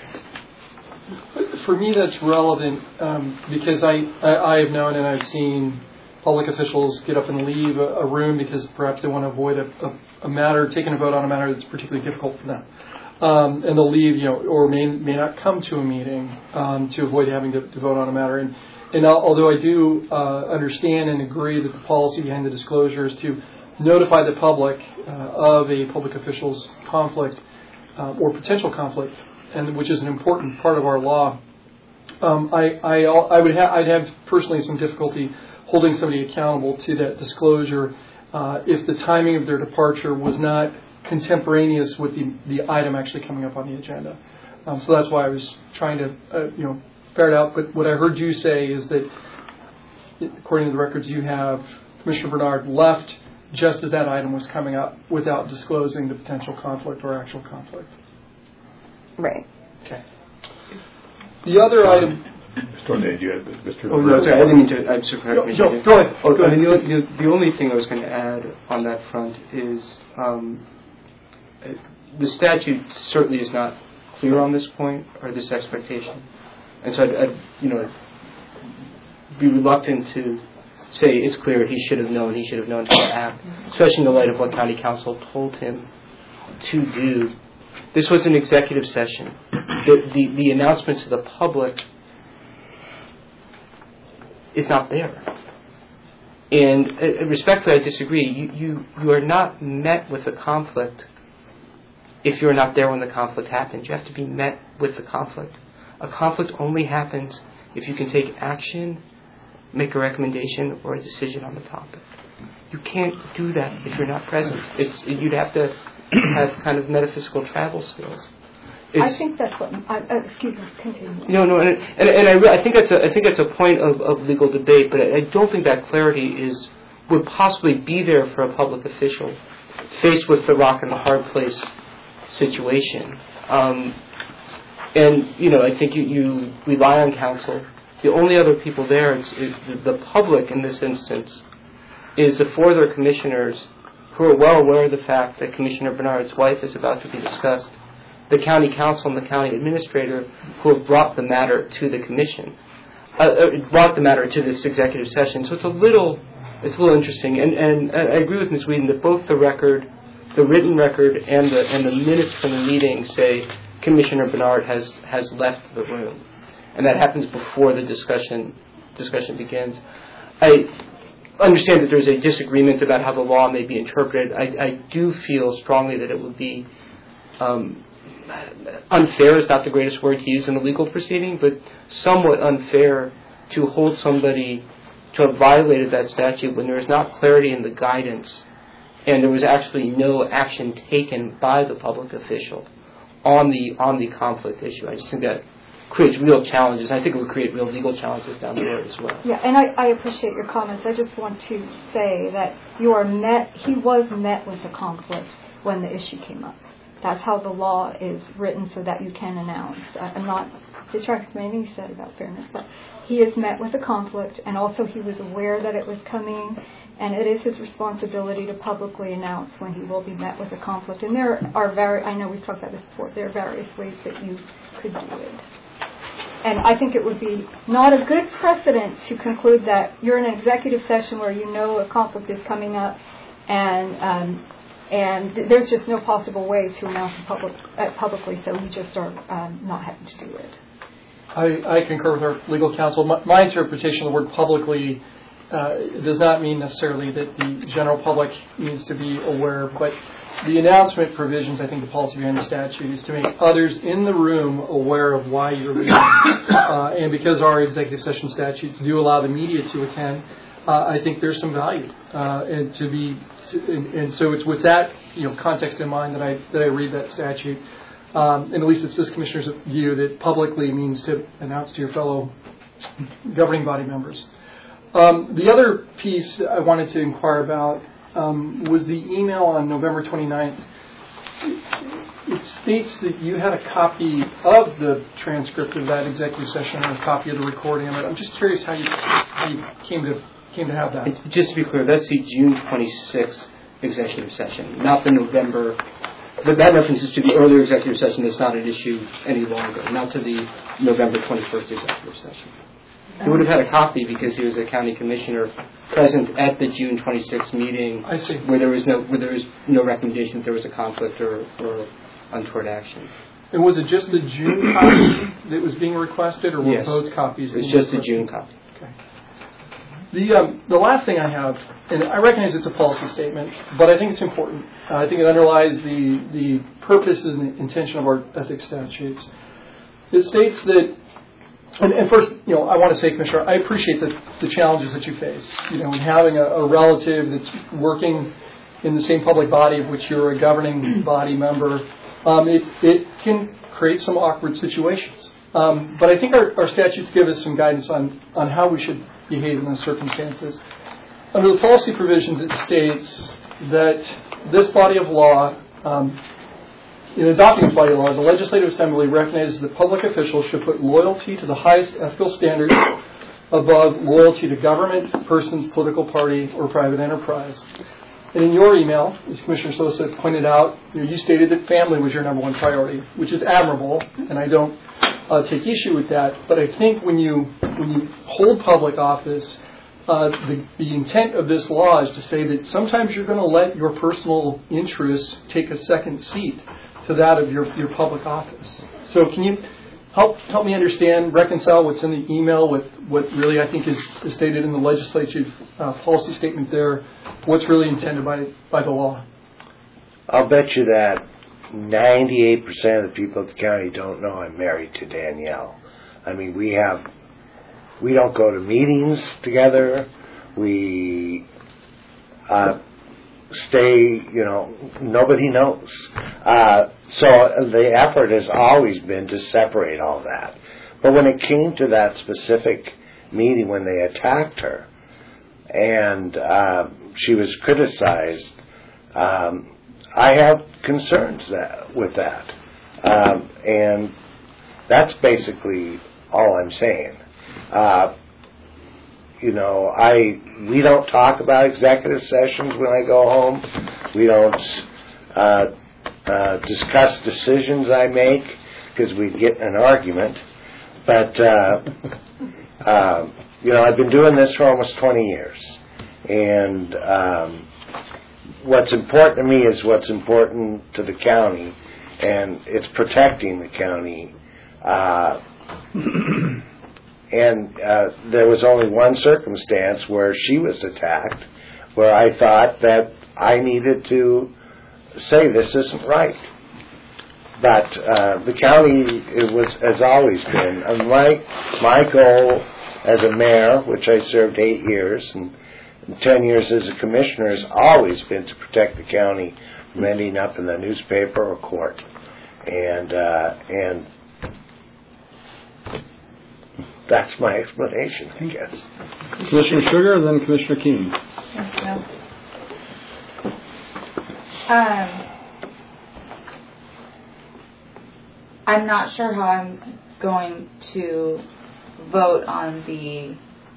For me, that's relevant um, because I, I, I have known and I've seen public officials get up and leave a, a room because perhaps they want to avoid a, a, a matter, taking a vote on a matter that's particularly difficult for them. Um, and they'll leave, you know, or may, may not come to a meeting um, to avoid having to, to vote on a matter. And, and although I do uh, understand and agree that the policy behind the disclosure is to notify the public uh, of a public official's conflict uh, or potential conflict, and which is an important part of our law, um, I, I, I would ha- I'd have personally some difficulty holding somebody accountable to that disclosure uh, if the timing of their departure was not contemporaneous with the, the item actually coming up on the agenda. Um, so that's why I was trying to, uh, you know, ferret out. But what I heard you say is that, according to the records you have, Commissioner Bernard left just as that item was coming up without disclosing the potential conflict or actual conflict. Right. Okay. The other item. Mister O'Neill, you had Mister Oh, no, sorry, I didn't mean to. I'm so correct. No, no, go ahead. Oh, go I ahead. mean, the, the, the only thing I was going to add on that front is um, the statute certainly is not clear on this point or this expectation, and so I'd, I'd you know be reluctant to say it's clear he should have known, he should have known how to act, especially in the light of what County Council told him to do. This was an executive session. The, the, the announcement to the public is not there. And uh, respectfully, I disagree. You, you, you are not met with a conflict if you're not there when the conflict happens. You have to be met with the conflict. A conflict only happens if you can take action, make a recommendation, or a decision on the topic. You can't do that if you're not present. It's you'd have to have kind of metaphysical travel skills. It's, I think that's what. I, uh, excuse me. Continue. No, no, and and, and I, re- I think that's a I think that's a point of, of legal debate, but I, I don't think that clarity is would possibly be there for a public official faced with the rock and the hard place situation. Um, and you know, I think you, you rely on counsel. The only other people there, is, is the, the public in this instance, is the four other commissioners who are well aware of the fact that Commissioner Bernard's wife is about to be discussed, the county council and the county administrator who have brought the matter to the commission, uh, brought the matter to this executive session. So it's a little, it's a little interesting. And, and I agree with Miz Whedon that both the record, the written record, and the and the minutes from the meeting say Commissioner Bernard has, has left the room. And that happens before the discussion discussion begins. I understand that there's a disagreement about how the law may be interpreted. I, I do feel strongly that it would be um, unfair is not the greatest word to use in a legal proceeding, but somewhat unfair to hold somebody to have violated that statute when there is not clarity in the guidance and there was actually no action taken by the public official on the on the conflict issue. I just think that creates real challenges. I think it would create real legal challenges down the road as well. Yeah, and I, I appreciate your comments. I just want to say that you are met, he was met with a conflict when the issue came up. That's how the law is written so that you can announce. I'm not detracting from anything you said about fairness, but he is met with a conflict, and also he was aware that it was coming, and it is his responsibility to publicly announce when he will be met with a conflict. And there are very, I know we've talked about this before, there are various ways that you could do it. And I think it would be not a good precedent to conclude that you're in an executive session where you know a conflict is coming up, and um, and th- there's just no possible way to announce it public, uh, publicly, so you just are um, not having to do it. I, I concur with our legal counsel. My, my interpretation of the word publicly uh, does not mean necessarily that the general public needs to be aware, but the announcement provisions, I think the policy behind the statute is to make others in the room aware of why you're leaving. Uh, and because our executive session statutes do allow the media to attend, uh, I think there's some value. Uh, and to be, to, and, and so it's with that, you know, context in mind that I that I read that statute. Um, and at least it's this commissioner's view that publicly means to announce to your fellow governing body members. Um, the other piece I wanted to inquire about um, was the email on November twenty-ninth. It states that you had a copy of the transcript of that executive session and a copy of the recording of it. I'm just curious how you, how you came to came to have that. And just to be clear, that's the June twenty-sixth executive session, not the November. But that references to the earlier executive session that's not at issue any longer, not to the November twenty-first executive session. He would have had a copy because he was a county commissioner present at the June twenty-sixth meeting. I see. Where there was no where there was no recommendation that there was a conflict or, or untoward action. And was it just the June copy that was being requested, or were Yes. both copies? It was being just the requested? June copy. Okay. The um, the last thing I have, and I recognize it's a policy statement, but I think it's important. Uh, I think it underlies the the purpose and the intention of our ethics statutes. It states that. And, and first, you know, I want to say, Commissioner, I appreciate the, the challenges that you face. You know, in having a, a relative that's working in the same public body of which you're a governing body member, um, it, it can create some awkward situations. Um, but I think our, our statutes give us some guidance on, on how we should behave in those circumstances. Under the policy provisions, it states that this body of law, um, in adopting this body of law, the Legislative Assembly recognizes that public officials should put loyalty to the highest ethical standards above loyalty to government, persons, political party, or private enterprise. And in your email, as Commissioner Sosa pointed out, you know, you stated that family was your number one priority, which is admirable, and I don't uh, take issue with that. But I think when you when you hold public office, uh, the, the intent of this law is to say that sometimes you're going to let your personal interests take a second seat to that of your, your public office. So can you help help me understand, reconcile what's in the email with what really I think is, is stated in the legislative uh, policy statement there, what's really intended by, by the law? I'll bet you that ninety-eight percent of the people at the county don't know I'm married to Danielle. I mean, we have, we don't go to meetings together. We uh, stay, you know, nobody knows. Uh, so the effort has always been to separate all that. But when it came to that specific meeting when they attacked her and uh, she was criticized, um, I have concerns that, with that. Um, and that's basically all I'm saying. Uh, You know, I we don't talk about executive sessions when I go home. We don't uh, uh, discuss decisions I make because we get in an argument. But uh, uh, you know, I've been doing this for almost twenty years, and um, what's important to me is what's important to the county, and it's protecting the county. Uh, And uh, there was only one circumstance where she was attacked, where I thought that I needed to say this isn't right. But uh, the county it was has always been. And my my goal as a mayor, which I served eight years, and ten years as a commissioner, has always been to protect the county from ending up in the newspaper or court. And uh, and. That's my explanation, I guess. Commissioner Sugar, then Commissioner Keene. Yes, no. Um, I'm not sure how I'm going to vote on the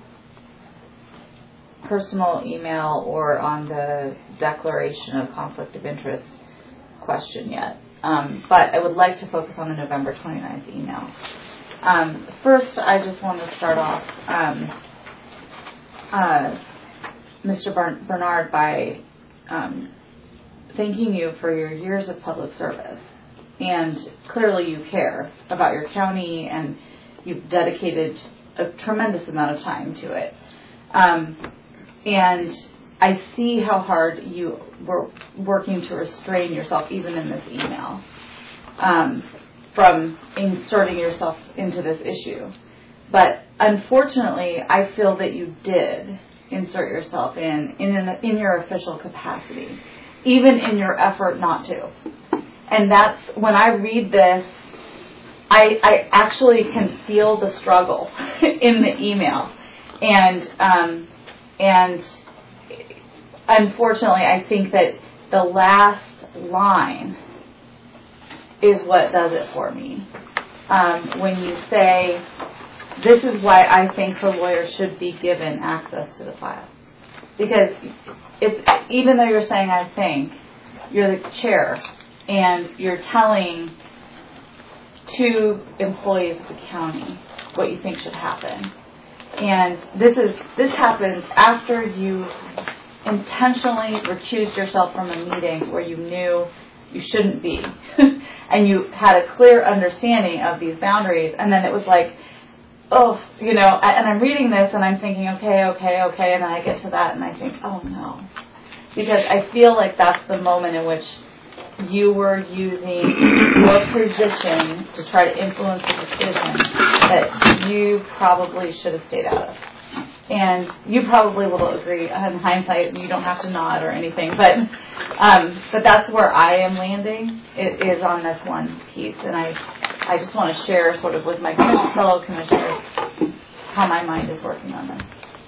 personal email or on the declaration of conflict of interest question yet. Um, but I would like to focus on the November twenty-ninth email. Um, first, I just want to start off, um, uh, Mister Bar- Bernard, by um, thanking you for your years of public service. And clearly you care about your county, and you've dedicated a tremendous amount of time to it. Um, and I see how hard you were working to restrain yourself, even in this email. Um, from inserting yourself into this issue. But unfortunately, I feel that you did insert yourself in in, in your official capacity, even in your effort not to. And that's, when I read this, I, I actually can feel the struggle in the email. And, um, and unfortunately, I think that the last line is what does it for me. Um, when you say, this is why I think the lawyer should be given access to the file. Because it's, even though you're saying I think, you're the chair, and you're telling two employees of the county what you think should happen. And this is this happens after you intentionally recused yourself from a meeting where you knew you shouldn't be. And you had a clear understanding of these boundaries. And then it was like, oh, you know, and I'm reading this and I'm thinking, okay, okay, okay. And then I get to that and I think, oh no. Because I feel like that's the moment in which you were using your position to try to influence a decision that you probably should have stayed out of. And you probably will agree in hindsight, you don't have to nod or anything, but um, but that's where I am landing, it is on this one piece. And I, I just want to share sort of with my fellow commissioners how my mind is working on this.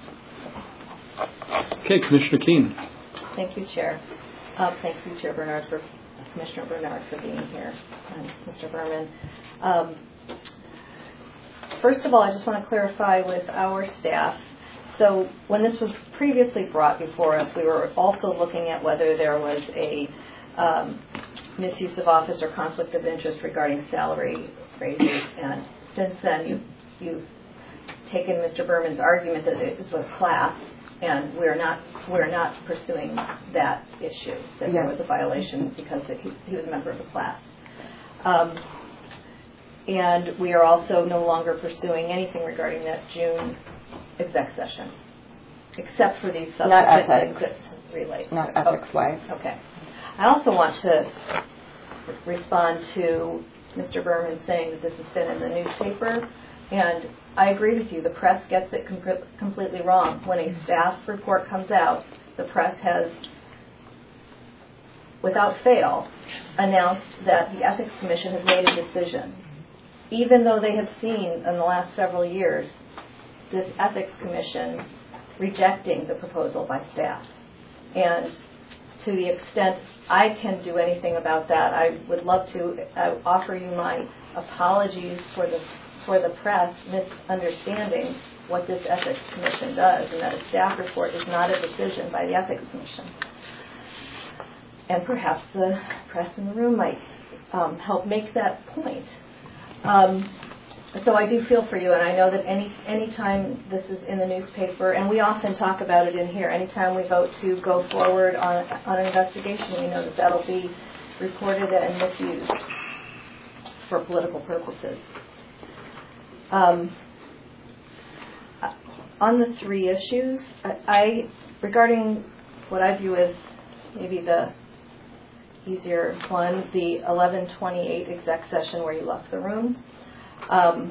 Okay, Commissioner Keene. Thank you, Chair. Uh, thank you, Chair Bernard, for Commissioner Bernard for being here, and Mister Berman. Um, first of all, I just want to clarify with our staff. So when this was previously brought before us, we were also looking at whether there was a um, misuse of office or conflict of interest regarding salary raises. And since then, you've, you've taken Mister Berman's argument that it was with class, and we're not we're not pursuing that issue, that there was a violation because he, he was a member of the class. Um, and we are also no longer pursuing anything regarding that June exec session, except for these subsequent exit relays. Not ethics-wise. Oh, okay. I also want to respond to Mister Berman saying that this has been in the newspaper, and I agree with you. The press gets it com- completely wrong. When a staff report comes out, the press has, without fail, announced that the Ethics Commission has made a decision, even though they have seen in the last several years this Ethics Commission rejecting the proposal by staff. And to the extent I can do anything about that, I would love to uh, offer you my apologies for the for the press misunderstanding what this Ethics Commission does, and that a staff report is not a decision by the Ethics Commission. And perhaps the press in the room might um, help make that point. Um, so I do feel for you, and I know that any any time this is in the newspaper, and we often talk about it in here, anytime we vote to go forward on, on an investigation, we know that that'll be reported and misused for political purposes. Um, on the three issues, I, I regarding what I view as maybe the easier one, the eleven twenty-eight exec session where you left the room. Um,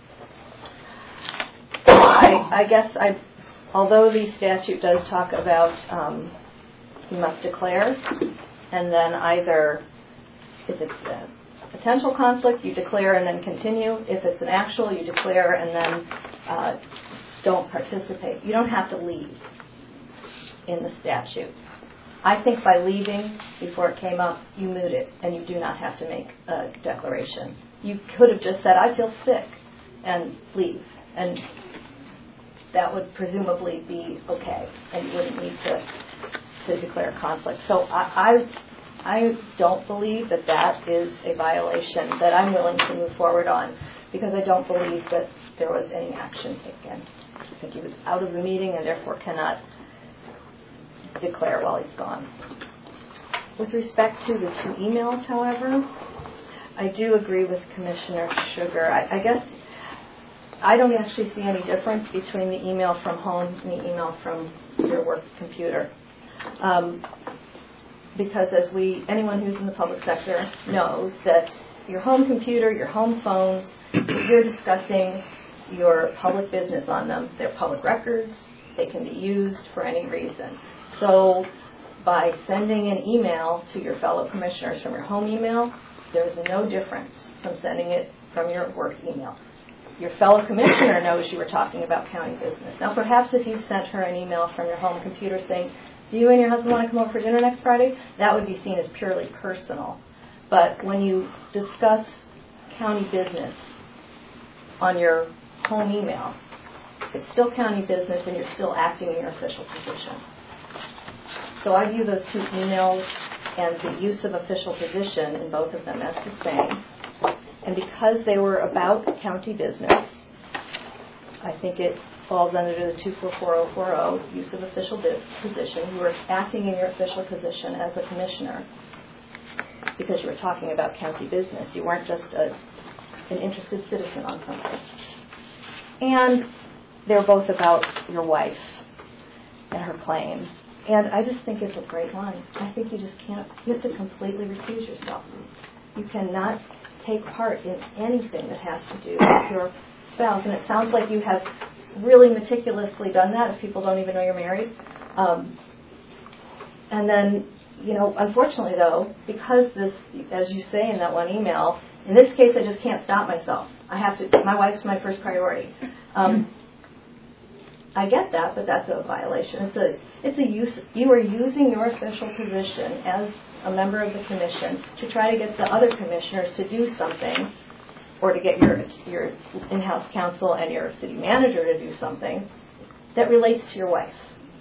I, I guess I, although the statute does talk about um, you must declare, and then either if it's a potential conflict, you declare and then continue. If it's an actual, you declare and then uh, don't participate. You don't have to leave in the statute. I think by leaving before it came up, you moot it, and you do not have to make a declaration. You could have just said, I feel sick, and leave. And that would presumably be okay, and you wouldn't need to to declare conflict. So I, I I don't believe that that is a violation that I'm willing to move forward on, because I don't believe that there was any action taken. I think he was out of the meeting and therefore cannot declare while he's gone. With respect to the two emails, however, I do agree with Commissioner Sugar. I, I guess I don't actually see any difference between the email from home and the email from your work computer. Um, because as we, anyone who's in the public sector knows that your home computer, your home phones, you're discussing your public business on them. They're public records. They can be used for any reason. So by sending an email to your fellow commissioners from your home email, there's no difference from sending it from your work email. Your fellow commissioner knows you were talking about county business. Now, perhaps if you sent her an email from your home computer saying, do you and your husband want to come over for dinner next Friday? That would be seen as purely personal. But when you discuss county business on your home email, it's still county business and you're still acting in your official position. So I view those two emails and the use of official position in both of them as the same. And because they were about county business, I think it falls under the two four four oh four oh, use of official position. You were acting in your official position as a commissioner because you were talking about county business. You weren't just a, an interested citizen on something. And they're both about your wife and her claims. And I just think it's a great line. I think you just can't, you have to completely recuse yourself. You cannot take part in anything that has to do with your spouse. And it sounds like you have really meticulously done that if people don't even know you're married. Um, and then, you know, unfortunately though, because this, as you say in that one email, in this case I just can't stop myself. I have to, my wife's my first priority. Um, I get that, but that's a violation. It's a, it's a use, you are using your official position as a member of the commission to try to get the other commissioners to do something, or to get your your in-house counsel and your city manager to do something that relates to your wife.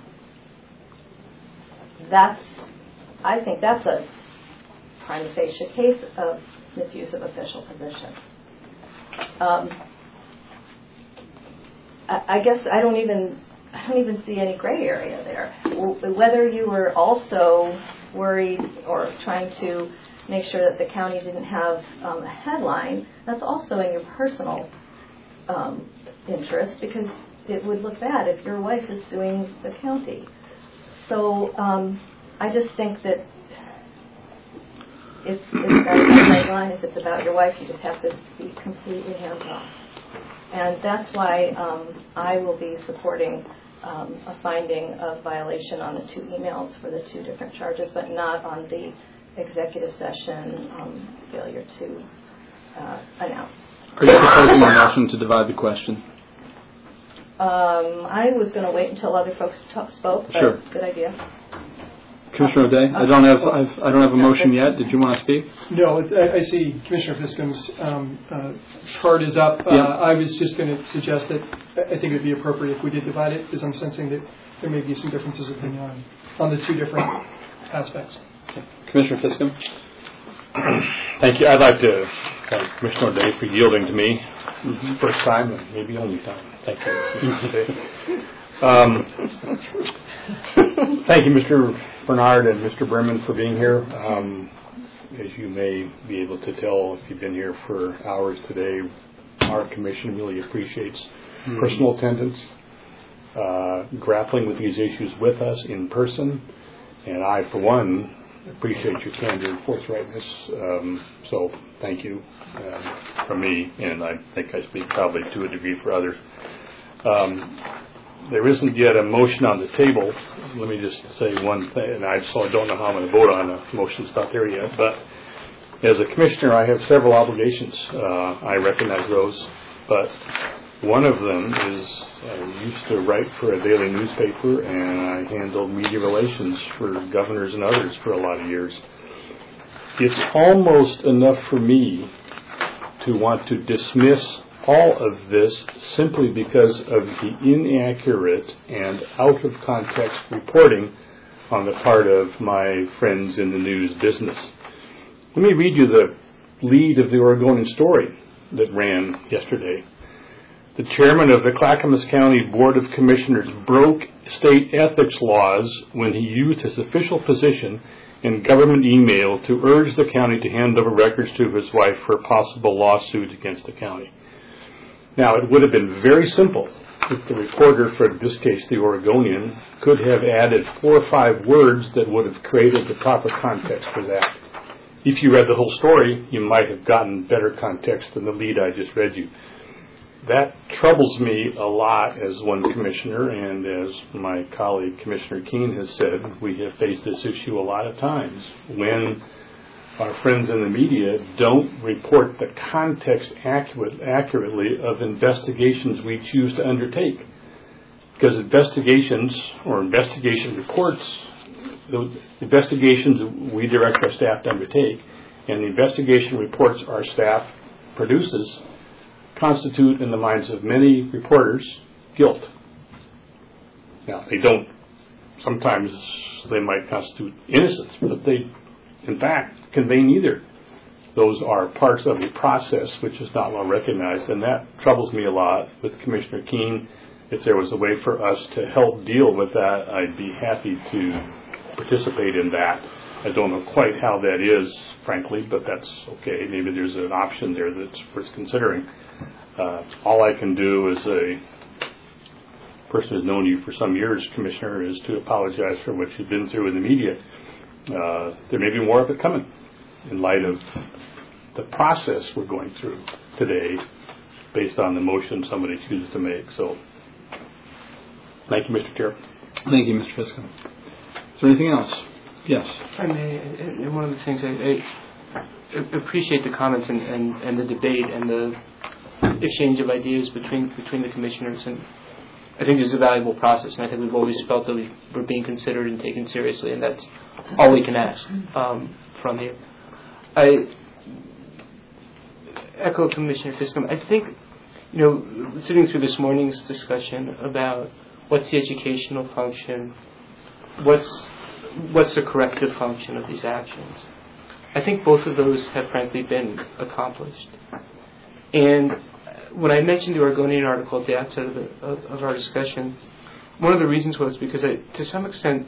That's, I think that's a prima facie case of misuse of official position. Um, I, I guess I don't even I don't even see any gray area there. Whether you were also worried or trying to make sure that the county didn't have um, a headline, that's also in your personal um, interest, because it would look bad if your wife is suing the county. So um, I just think that it's, it's got a red line. If it's about your wife, you just have to be completely hands-off. And that's why um, I will be supporting um, a finding of violation on the two emails for the two different charges, but not on the executive session um, failure to uh, announce. Are you proposing a motion to divide the question? Um, I was going to wait until other folks t- spoke, but sure. Good idea. Commissioner O'Day, I don't have I've, I don't have a motion yet. Did you want to speak? No, I, I see Commissioner Fiscom's um, uh, card is up. Uh, yeah. I was just going to suggest that I think it would be appropriate if we did divide it, because I'm sensing that there may be some differences of opinion on, on the two different aspects. Okay. Commissioner Fiscom. Thank you. I'd like to thank Commissioner O'Day for yielding to me. Mm-hmm. First time and maybe only time. Thank you. Um, thank you, Mister Bernard and Mister Berman, for being here. Um, as you may be able to tell if you've been here for hours today, our commission really appreciates mm-hmm. personal attendance, uh, grappling with these issues with us in person, and I, for one, appreciate your candor and forthrightness. Um, so thank you uh, from me, and I think I speak probably to a degree for others. Um, There isn't yet a motion on the table. Let me just say one thing, and I so I don't know how I'm going to vote on a motion that's not there yet. But as a commissioner, I have several obligations. Uh, I recognize those, but one of them is I used to write for a daily newspaper, and I handled media relations for governors and others for a lot of years. It's almost enough for me to want to dismiss all of this simply because of the inaccurate and out of context reporting on the part of my friends in the news business. Let me read you the lead of the Oregonian story that ran yesterday. The chairman of the Clackamas County Board of Commissioners broke state ethics laws when he used his official position in government email to urge the county to hand over records to his wife for a possible lawsuit against the county. Now, it would have been very simple if the reporter for this case, the Oregonian, could have added four or five words that would have created the proper context for that. If you read the whole story, you might have gotten better context than the lead I just read you. That troubles me a lot as one commissioner, and as my colleague Commissioner Keene has said, we have faced this issue a lot of times when our friends in the media don't report the context accurate, accurately of investigations we choose to undertake. Because investigations or investigation reports the investigations we direct our staff to undertake, and the investigation reports our staff produces constitute, in the minds of many reporters, guilt. Now, they don't, sometimes they might constitute innocence, but they, in fact, convey neither. Those are parts of the process which is not well recognized, and that troubles me a lot with Commissioner Keene. If there was a way for us to help deal with that, I'd be happy to participate in that. I don't know quite how that is, frankly, but that's okay. Maybe there's an option there that's worth considering. Uh, all I can do as a person who's known you for some years, Commissioner, is to apologize for what you've been through in the media. Uh, there may be more of it coming in light of the process we're going through today based on the motion somebody chooses to make. So, thank you, Mister Chair. Thank you, Mister Fiscom. Is there anything else? Yes. If I may, and one of the things I, I appreciate the comments and, and, and the debate and the exchange of ideas between between the commissioners, and I think this is a valuable process, and I think we've always felt that we we're being considered and taken seriously, and that's all we can ask um, from you. I echo Commissioner Fiscom. I think, you know, sitting through this morning's discussion about what's the educational function, what's what's the corrective function of these actions, I think both of those have frankly been accomplished. And when I mentioned the Oregonian article at the outset of, the, of, of our discussion, one of the reasons was because I, to some extent,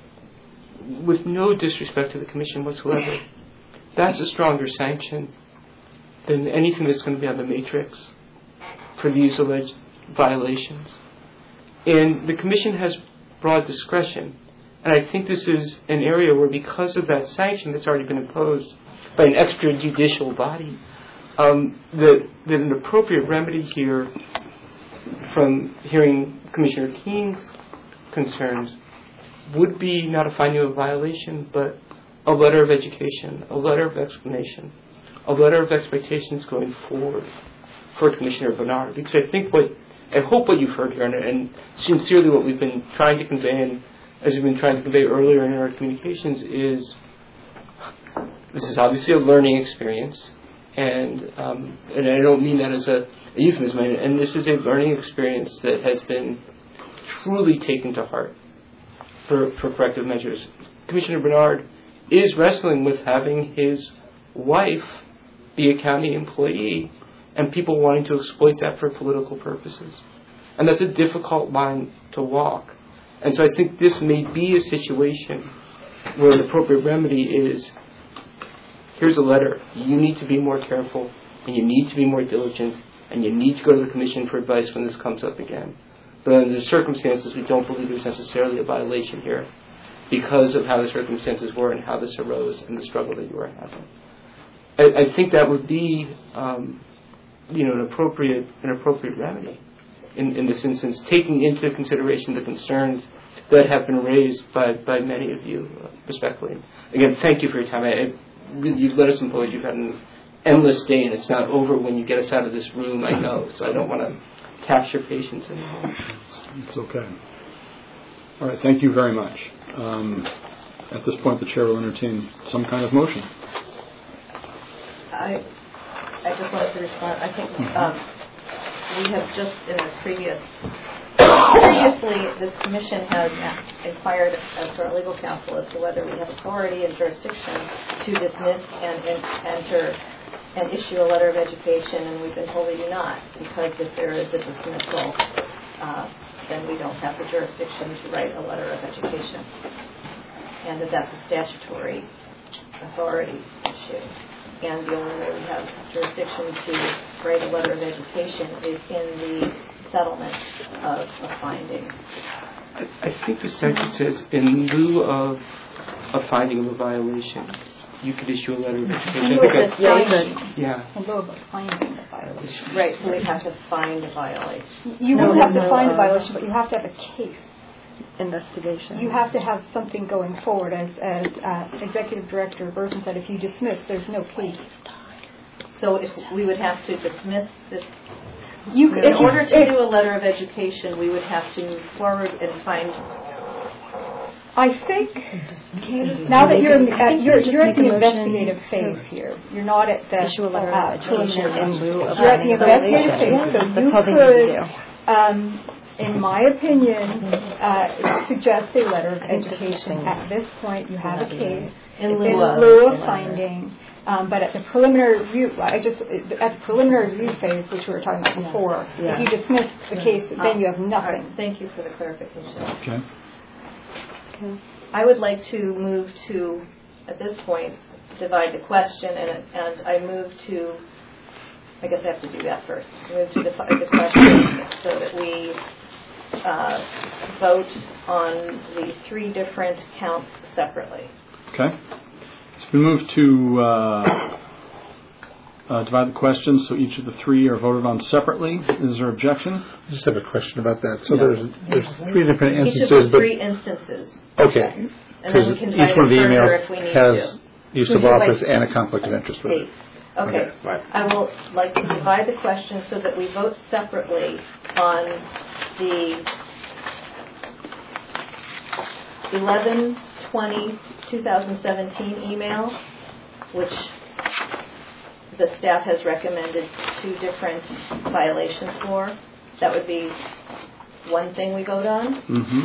with no disrespect to the Commission whatsoever, that's a stronger sanction than anything that's going to be on the matrix for these alleged violations. And the Commission has broad discretion. And I think this is an area where, because of that sanction that's already been imposed by an extrajudicial body, um, that, that an appropriate remedy here, from hearing Commissioner Keene's concerns, would be not a finding of a violation, but a letter of education, a letter of explanation, a letter of expectations going forward for Commissioner Bernard. Because I think what, I hope what you've heard here, and, and sincerely what we've been trying to convey, and as we've been trying to convey earlier in our communications, is this is obviously a learning experience, and um, and I don't mean that as a, a euphemism, and this is a learning experience that has been truly taken to heart for, for corrective measures. Commissioner Bernard is wrestling with having his wife be a county employee and people wanting to exploit that for political purposes. And that's a difficult line to walk. And so I think this may be a situation where the appropriate remedy is, here's a letter. You need to be more careful, and you need to be more diligent, and you need to go to the Commission for advice when this comes up again. But under the circumstances, we don't believe there's necessarily a violation here because of how the circumstances were and how this arose and the struggle that you were having. I, I think that would be, um, you know, an appropriate an appropriate remedy in, in this instance, taking into consideration the concerns that have been raised by, by many of you, uh, respectfully. Again, thank you for your time. I, I really, you've let us impose. You've had an endless day, and it's not over when you get us out of this room, I know, so I don't want to tax your patience anymore. It's okay. All right, thank you very much. Um, at this point, the Chair will entertain some kind of motion. I I just wanted to respond. I think um, we have just in the previous, previously this Commission has inquired as to our legal counsel as to whether we have authority and jurisdiction to dismiss and, and enter and issue a letter of education, and we've been told we do not, because if there is a dismissal, uh, then we don't have the jurisdiction to write a letter of education, and that that's a statutory authority issue. And the only way we have jurisdiction to write a letter of education is in the settlement of a finding. I, I think the statute says, in lieu of a finding of a violation, you could issue a letter of education. In lieu of a finding. Yeah. In lieu of a finding of violation. Right, so we have to find a violation. You no, don't have to no, find uh, a violation, but you have to have a case. Investigation. You have to have something going forward. As, as uh, Executive Director Burson said, if you dismiss, there's no case. So if we would have to dismiss this, you, in order to do a letter of education, we would have to move forward and find I think now that you're in the, uh, you're, you're at the investigative phase here. You're not at the Issue a letter of uh, education preliminary. in lieu of You're at the finding investigative phase, violation. so That's you all they need to could, um, in my opinion, uh, suggest a letter of education. At this point, you have a case In in lieu of. lieu of finding. Um, but at the preliminary review, I just at the preliminary review phase, which we were talking about before, Yeah. if you dismiss the case, then you have nothing. Thank you for the clarification. Okay. I would like to move to, at this point, divide the question, and, and I move to, I guess I have to do that first, move to divide the question so that we uh, vote on the three different counts separately. Okay. It's been moved to uh, uh, divide the questions so each of the three are voted on separately. Is there objection? I just have a question about that. So Yeah. there's there's three different Each instances, of the but three instances. okay, And because then we can each divide one of the it further emails if we need has to. use Would of you like- office and a conflict of interest with it. Eight. Okay. Okay, right. I will like to divide the question so that we vote separately on the eleven twenty twenty seventeen email, which the staff has recommended two different violations for. That would be one thing we vote on, Mm-hmm.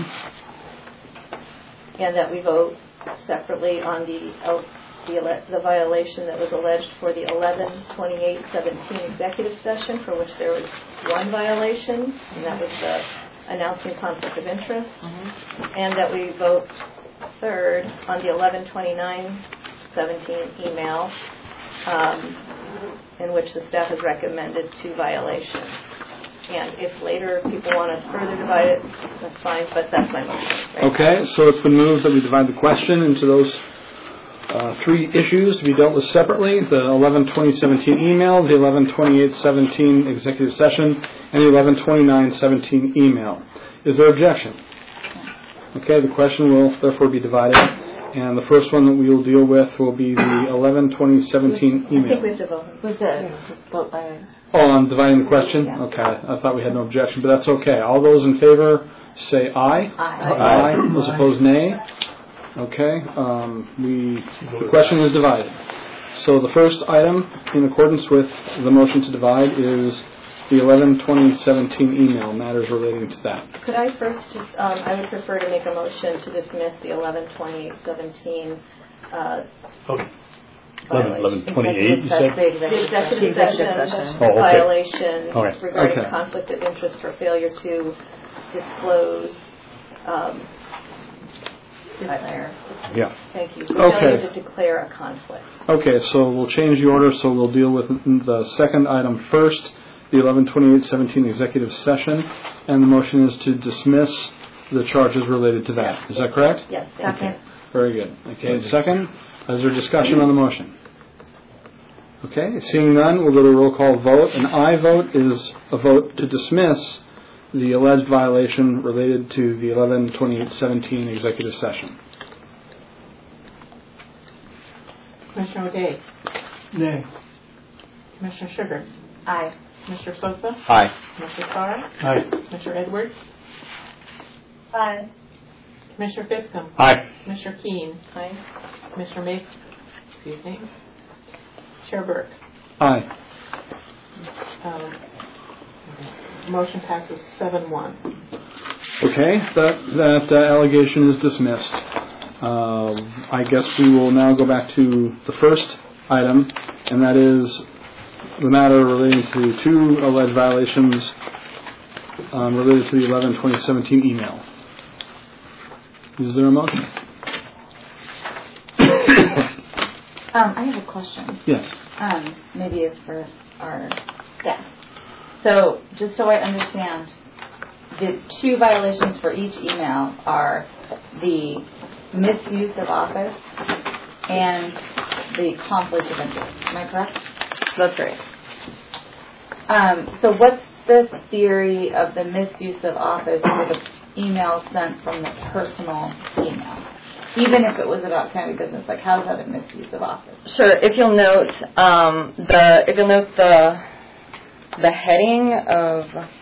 and that we vote separately on the uh, the, ele- the violation that was alleged for the eleven twenty-eight seventeen executive session, for which there was one violation, and that was the announcing conflict of interest, and that we vote third on the eleven twenty-nine seventeen email, um, in which the staff has recommended two violations. And if later people want to further divide it, that's fine, but that's my motion. Right? Okay, so it's been moved that we divide the question into those uh, three issues to be dealt with separately: the eleven twenty seventeen email, the eleven twenty-eight seventeen executive session, and the eleven twenty-nine seventeen email. Is there objection? Okay, the question will therefore be divided, and the first one that we will deal with will be the eleven twenty seventeen I think we email. have to vote. Was it just vote by? Oh, on dividing the question? Yeah. Okay, I thought we had no objection, but that's okay. All those in favor say aye. Aye. Aye. Those opposed, nay. Okay, um, we, the question is divided. So the first item, in accordance with the motion to divide, is the eleven twenty seventeen email, matters relating to that. Could I first just, um, I would prefer to make a motion to dismiss the eleven twenty seventeen uh, Okay. violation. eleven twenty-eight, you said? The executive Executive session session. Oh, okay. violation Okay. regarding Okay. conflict of interest for failure to disclose, um, declare, Yeah. thank you, Okay. failure to declare a conflict. Okay, so we'll change the order, so we'll deal with the second item first, the eleven twenty-eight seventeen executive session, and the motion is to dismiss the charges related to that. Is that correct? Yes, thank you. Okay, very good. Okay, second, is there discussion on the motion? Okay, seeing none, we'll go to a roll call vote. An aye vote is a vote to dismiss the alleged violation related to the eleven twenty-eight seventeen executive session. Commissioner O'Day. Nay. Commissioner Sugar. Aye. Commissioner Sosa. Aye. Commissioner Starr. Aye. Commissioner Edwards. Aye. Commissioner Fiscom. Aye. Commissioner Keane. Aye. Commissioner Mace. Excuse me. Chair Burke. Aye. Um, motion passes seven one. Okay, that that uh, allegation is dismissed. Uh, I guess we will now go back to the first item, and that is the matter relating to two alleged violations um, related to the eleven twenty seventeen email. Is there a motion? Um, I have a question. Yes. Um, maybe it's for our staff. So, just so I understand, the two violations for each email are the misuse of office and the conflict of interest. Am I correct? That's right. Um, so, what's the theory of the misuse of office for the email sent from the personal email? Even if it was about county business, like how is that a misuse of office? Sure. If you'll note um, the if you'll note the the heading of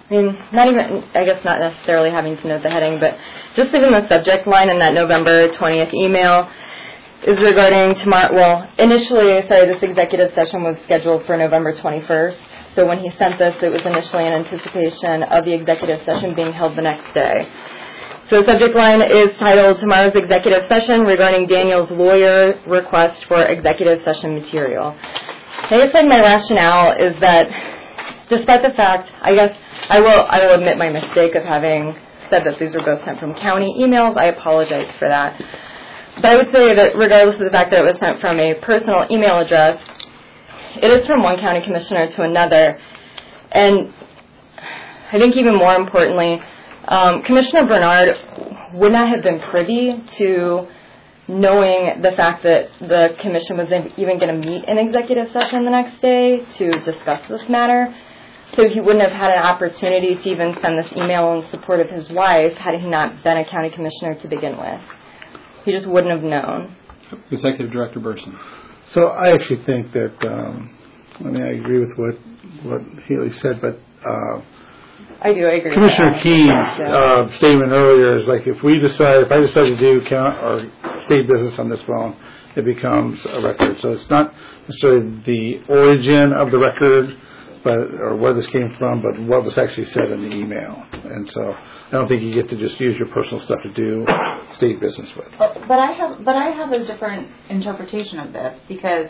I mean, not even, I guess not necessarily having to note the heading, but just even the subject line in that November twentieth email is regarding tomorrow. Well, initially, sorry, this executive session was scheduled for November twenty-first. So when he sent this, it was initially in anticipation of the executive session being held the next day. So the subject line is titled Tomorrow's Executive Session regarding Daniel's lawyer request for executive session material. I guess like my rationale is that despite the fact, I guess I will I will admit my mistake of having said that these were both sent from county emails. I apologize for that. But I would say that regardless of the fact that it was sent from a personal email address, it is from one county commissioner to another. And I think even more importantly, um, Commissioner Bernard would not have been privy to knowing the fact that the commission was even going to meet in executive session the next day to discuss this matter. So he wouldn't have had an opportunity to even send this email in support of his wife had he not been a county commissioner to begin with. He just wouldn't have known. Executive Director Burson. So I actually think that, um, I mean, I agree with what, what Healy said, but uh, I do, I agree. Commissioner Keene's uh, statement earlier is like if we decide, if I decide to do count or state business on this phone, it becomes a record. So it's not necessarily the origin of the record, but or where this came from, but what was actually said in the email. And so I don't think you get to just use your personal stuff to do state business with. But I have, but I have a different interpretation of this because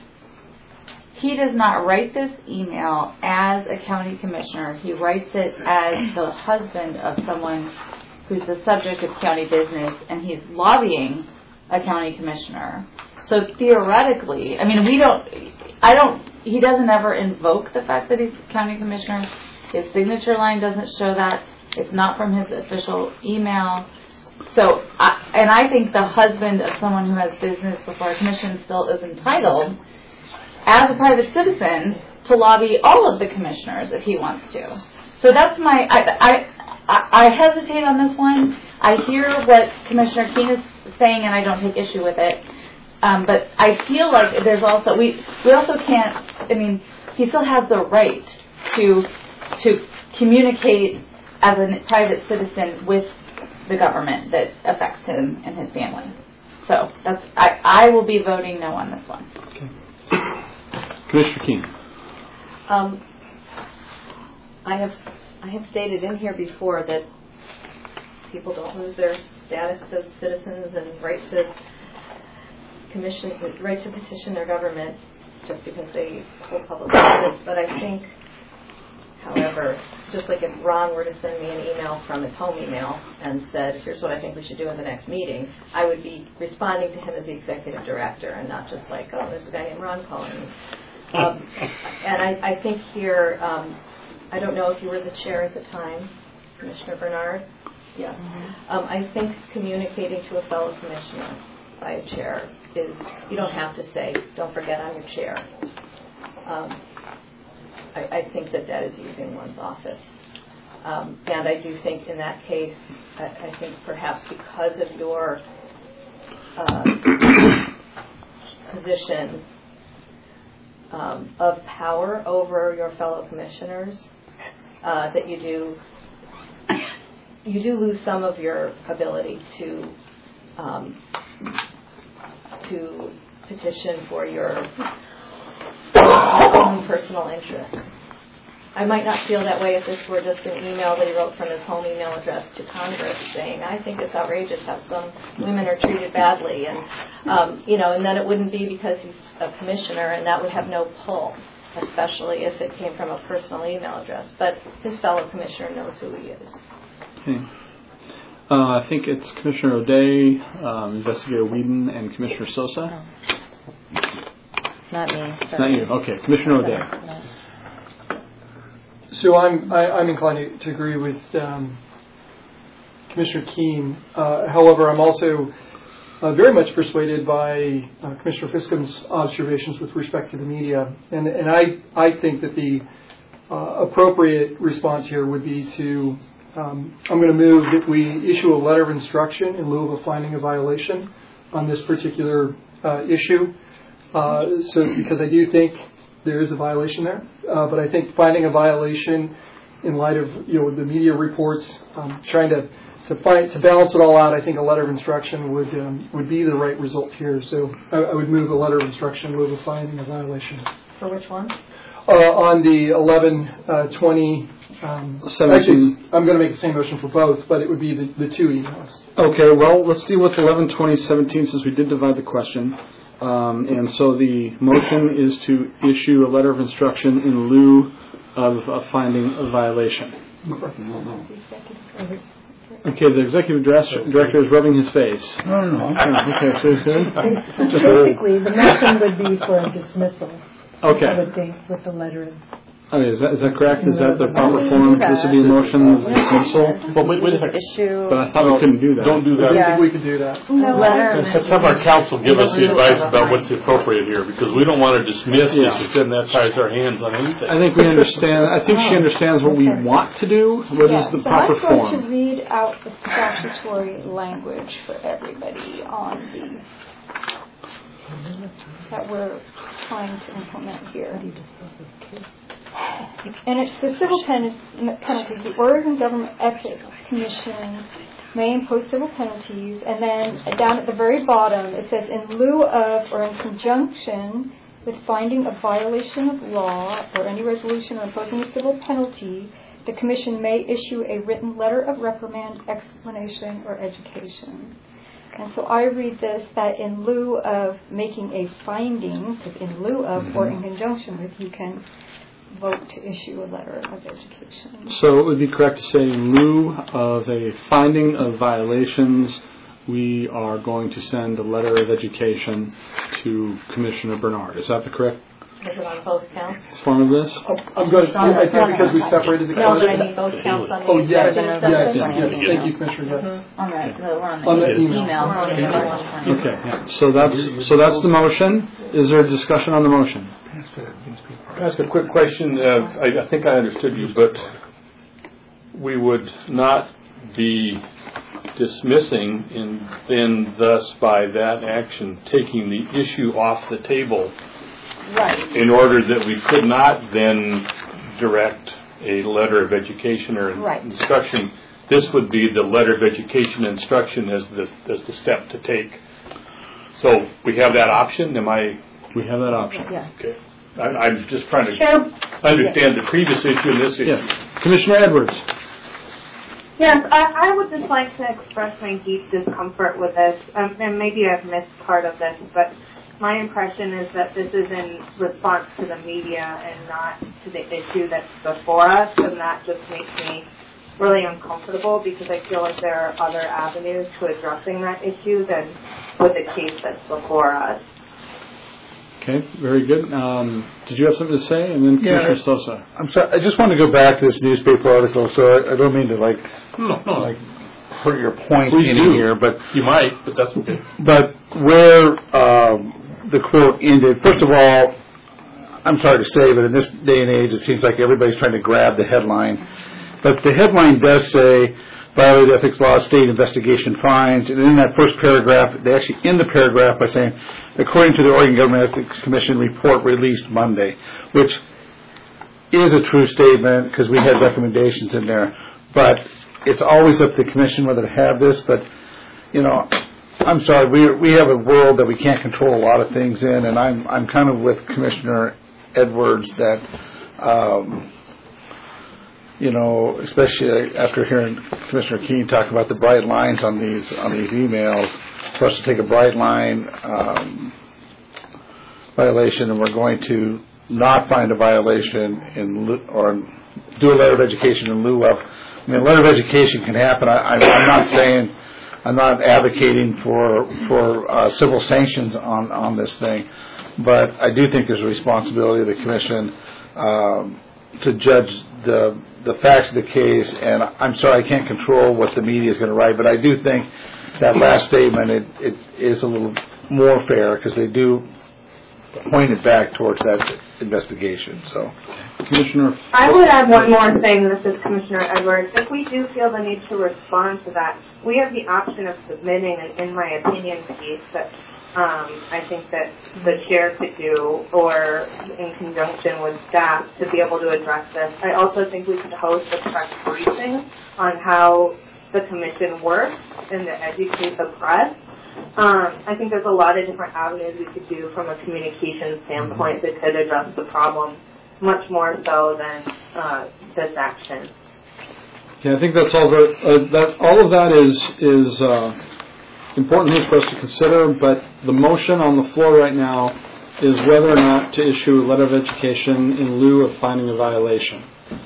he does not write this email as a county commissioner. He writes it as the husband of someone who's the subject of county business, and he's lobbying a county commissioner. So theoretically, I mean, we don't, I don't, he doesn't ever invoke the fact that he's a county commissioner. His signature line doesn't show that. It's not from his official email. So, I, and I think the husband of someone who has business before a commission still is entitled, as a private citizen, to lobby all of the commissioners if he wants to. So that's my, I, I, I hesitate on this one. I hear what Commissioner Keene is saying, and I don't take issue with it. Um, but I feel like there's also, we, we also can't, I mean, he still has the right to, to communicate as a private citizen with the government that affects him and his family. So that's, I, I will be voting no on this one. Okay. Commissioner Keene. Um, I have I have stated in here before that people don't lose their status as citizens and right to commission, right to petition their government just because they hold public office. But I think, however, just like if Ron were to send me an email from his home email and said, here's what I think we should do in the next meeting, I would be responding to him as the executive director and not just like, oh, there's a guy named Ron calling me. Um, and I, I think here, um, I don't know if you were the chair at the time, Commissioner Bernard. Yes. Mm-hmm. Um, I think communicating to a fellow commissioner by a chair is, you don't have to say, don't forget I'm your chair. Um, I, I think that that is using one's office. Um, and I do think in that case, I, I think perhaps because of your uh, position um, of power over your fellow commissioners, uh, that you do you do lose some of your ability to um, to petition for your own personal interests. I might not feel that way if this were just an email that he wrote from his home email address to Congress saying, I think it's outrageous how some women are treated badly. And, um, you know, and then it wouldn't be because he's a commissioner, and that would have no pull, especially if it came from a personal email address. But his fellow commissioner knows who he is. Okay. Uh, I think it's Commissioner O'Day, um, Investigator Whedon, and Commissioner Sosa. Not me. Sorry. Not you. Okay, Commissioner O'Day. No. So I'm I, I'm inclined to, to agree with um, Commissioner Keene. Uh, however, I'm also uh, very much persuaded by uh, Commissioner Fiscom's observations with respect to the media, and and I I think that the uh, appropriate response here would be to um, I'm going to move that we issue a letter of instruction in lieu of a finding a violation on this particular uh, issue. Uh, so because I do think there is a violation there, uh, but I think finding a violation in light of you know the media reports, um, trying to to find to balance it all out, I think a letter of instruction would um, would be the right result here. So I, I would move a letter of instruction, move a finding of violation. For which one? Uh, on the eleven twenty. Um, actually, I'm going to make the same motion for both, but it would be the, the two emails. Okay, well, let's deal with eleven twenty seventeen since we did divide the question. Um, and so the motion is to issue a letter of instruction in lieu of a finding of violation. Okay, the executive director is rubbing his face. No, no, no. Okay, so he's good? Basically, the motion would be for a dismissal. Okay. I would think with the letter of... Okay, is that, is that correct? Is that the proper form? This would be a motion of dismissal? But wait, wait a second. Issue. But I thought we couldn't do that. Don't do that. I don't think we could do that. No. Let's have our counsel give us the advice about what's appropriate here, because we don't want to dismiss Yeah. it, then that ties our hands on anything. I think we understand. I think she understands what we want to do. What is Yeah, the so proper I'm going form? to read out the statutory language for everybody on the that we're trying to implement here. And it's the civil pen- penalties. The Oregon Government Ethics Commission may impose civil penalties, and then down at the very bottom it says, in lieu of or in conjunction with finding a violation of law or any resolution or imposing a civil penalty, the Commission may issue a written letter of reprimand, explanation, or education. And so I read this that in lieu of making a finding, because in lieu of mm-hmm. or in conjunction with, you can vote to issue a letter of education. So it would be correct to say in lieu of a finding of violations, we are going to send a letter of education to Commissioner Bernard. Is that the correct Is it on both counts? form of this? I'm going to, I think because we separated the No, counts. but I mean both counts on the Oh, yes, executive yes, session. yes, thank you, Commissioner, yes. On that, no, we're on On the the email. email. We're on the email. Okay, yeah. So that's so that's the motion. Is there a discussion on the motion? Can I ask a quick question? Uh, I, I think I understood you, but we would not be dismissing and then thus by that action taking the issue off the table. Right. In order that we could not then direct a letter of education or right. instruction. This would be the letter of education instruction as the as the step to take. So we have that option. Am I? We have that option. Yeah. Okay. I, I'm just trying to understand the previous issue and this issue. Yes. Commissioner Edwards. Yes, I, I would just like to express my deep discomfort with this, um, and maybe I've missed part of this, but my impression is that this is in response to the media and not to the issue that's before us, and that just makes me really uncomfortable because I feel like there are other avenues to addressing that issue than with the case that's before us. Okay, very good. Um, did you have something to say? And then Yeah, Commissioner Sosa. I'm sorry. I just want to go back to this newspaper article, so I, I don't mean to like, no, no. like hurt your point Please in do. here, but you might, but that's okay. But where um, the quote ended, first of all, I'm sorry to say, but in this day and age, it seems like everybody's trying to grab the headline. But the headline does say, violated ethics law, state investigation finds. And in that first paragraph, they actually end the paragraph by saying, according to the Oregon Government Ethics Commission report released Monday, which is a true statement because we had recommendations in there. But it's always up to the commission whether to have this. But, you know, I'm sorry, we we have a world that we can't control a lot of things in, and I'm I'm kind of with Commissioner Edwards that, um, you know, especially after hearing Commissioner Keene talk about the bright lines on these on these emails, for us to take a bright line um, violation, and we're going to not find a violation in lieu, or do a letter of education in lieu of. I mean, a letter of education can happen. I, I, I'm not saying, I'm not advocating for for uh, civil sanctions on, on this thing, but I do think there's a responsibility of the commission um, to judge the the facts of the case. And I'm sorry, I can't control what the media is going to write, but I do think that last statement it, it is a little more fair because they do point it back towards that investigation. So, Commissioner, I would add one more thing. This is Commissioner Edwards. If we do feel the need to respond to that, we have the option of submitting an in my opinion piece that um, I think that the chair could do, or in conjunction with staff, to be able to address this. I also think we could host a press briefing on how the commission works and to educate the press. Um, I think there's a lot of different avenues we could do from a communication standpoint that could address the problem much more so than uh, this action. Yeah, I think that's all. Very, uh, that all of that is is uh, important things for us to consider. But the motion on the floor right now is whether or not to issue a letter of education in lieu of finding a violation.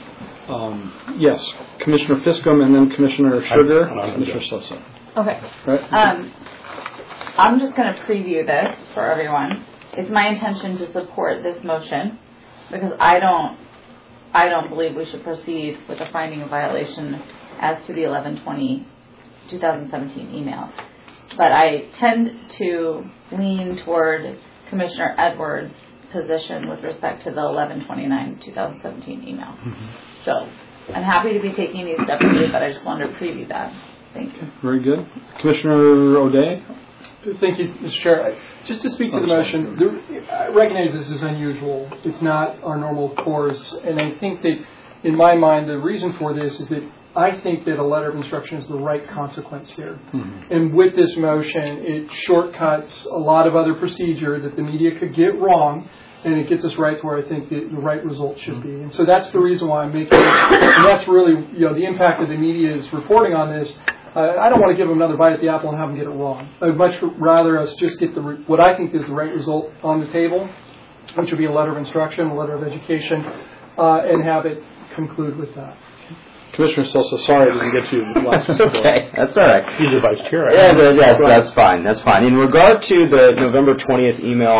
Um, yes, Commissioner Fiscum and then Commissioner Sugar, Commissioner Sosa. Okay. Right. Um, I'm just going to preview this for everyone. It's my intention to support this motion because I don't, I don't believe we should proceed with a finding of violation as to the eleven twenty twenty seventeen email. But I tend to lean toward Commissioner Edwards' position with respect to the eleven twenty-nine twenty seventeen email. Mm-hmm. So I'm happy to be taking these separately, but I just wanted to preview that. Thank you. Very good. Commissioner O'Day? Thank you, Mister Chair. Just to speak to the motion, the, I recognize this is unusual. It's not our normal course. And I think that, in my mind, the reason for this is that I think that a letter of instruction is the right consequence here. Mm-hmm. And with this motion, it shortcuts a lot of other procedure that the media could get wrong, and it gets us right to where I think the, the right result should be. And so that's the reason why I'm making it. And that's really, you know, the impact that the media is reporting on this. Uh, I don't want to give them another bite at the apple and have them get it wrong. I'd much rather us just get the re- what I think is the right result on the table, which would be a letter of instruction, a letter of education, uh, and have it conclude with that. Commissioner Sosa, sorry I didn't get you last. That's okay. That's all right. He's the vice chair. Yeah, that, yeah that's fine. That's fine. In regard to the November twentieth email,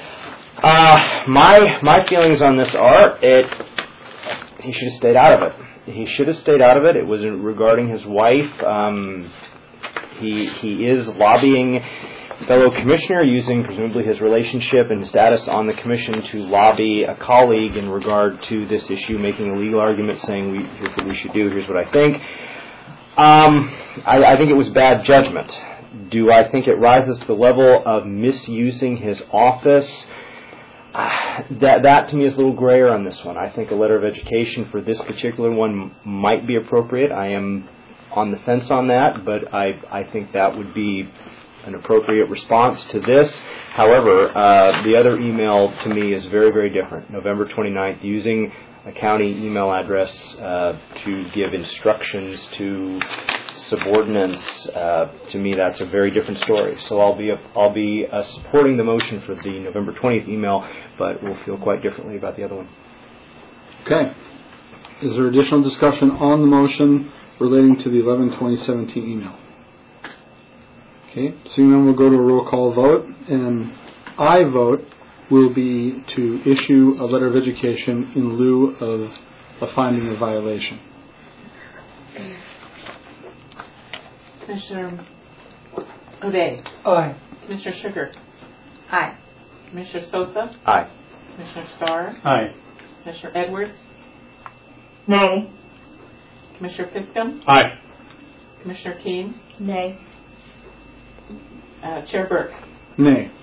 uh, my my feelings on this are it. He should have stayed out of it. He should have stayed out of it. It was regarding his wife. Um, he he is lobbying fellow commissioner, using presumably his relationship and status on the commission to lobby a colleague in regard to this issue, making a legal argument, saying, we, here's what we should do, here's what I think. Um, I, I think it was bad judgment. Do I think it rises to the level of misusing his office? Uh, that, that to me is a little grayer on this one. I think a letter of education for this particular one might be appropriate. I am on the fence on that, but I, I think that would be an appropriate response to this. However, uh, the other email to me is very, very different. November twenty-ninth, using a county email address uh, to give instructions to subordinates. Uh, to me, that's a very different story. So I'll be a, I'll be uh, supporting the motion for the November twentieth email, but we'll feel quite differently about the other one. Okay. Is there additional discussion on the motion relating to the eleven twenty seventeen email? Okay, seeing none, we'll go to a roll call vote, and I vote will be to issue a letter of education in lieu of a finding of violation. Commissioner O'Day. Aye. Commissioner Sugar. Aye. Commissioner Sosa. Aye. Commissioner Starr. Aye. Commissioner Edwards. Nay. Commissioner Fiscum. Aye. Commissioner Keene. Nay. Uh, Chair Burke. Nay.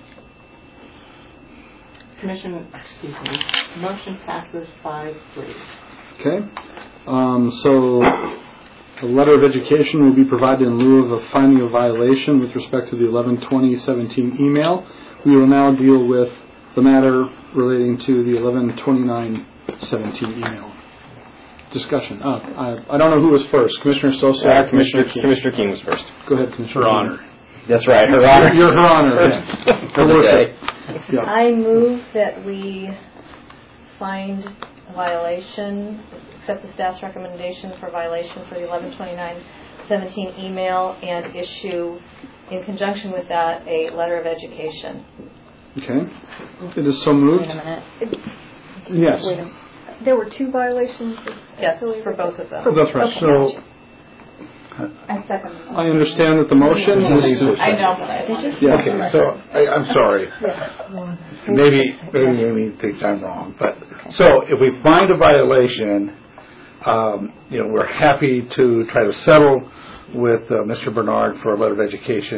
Commission, excuse me, motion passes five three. Okay. Um, so a letter of education will be provided in lieu of a finding of violation with respect to the eleven twenty seventeen email. We will now deal with the matter relating to the eleven twenty-nine seventeen email. Discussion. Oh, I, I don't know who was first. Commissioner Sosa. Uh, Commissioner King. Commissioner King was first. Go ahead, Commissioner. Her honor. That's right. Her honor. You're her honor. First for the day. Yeah. I move that we find a violation, accept the staff's recommendation for violation for the eleven twenty-nine seventeen email, and issue, in conjunction with that, a letter of education. Okay. It is so moved. Wait a minute. Yes. Wait a minute. There were two violations? Yes, for both of them. That's right. So I second the motion. I understand that the motion is to... I know, but I wanted to. Yeah. Okay, so I, I'm sorry. Maybe maybe Amy thinks I'm wrong, but so if we find a violation, um, you know, we're happy to try to settle with uh, Mister Bernard for a letter of education.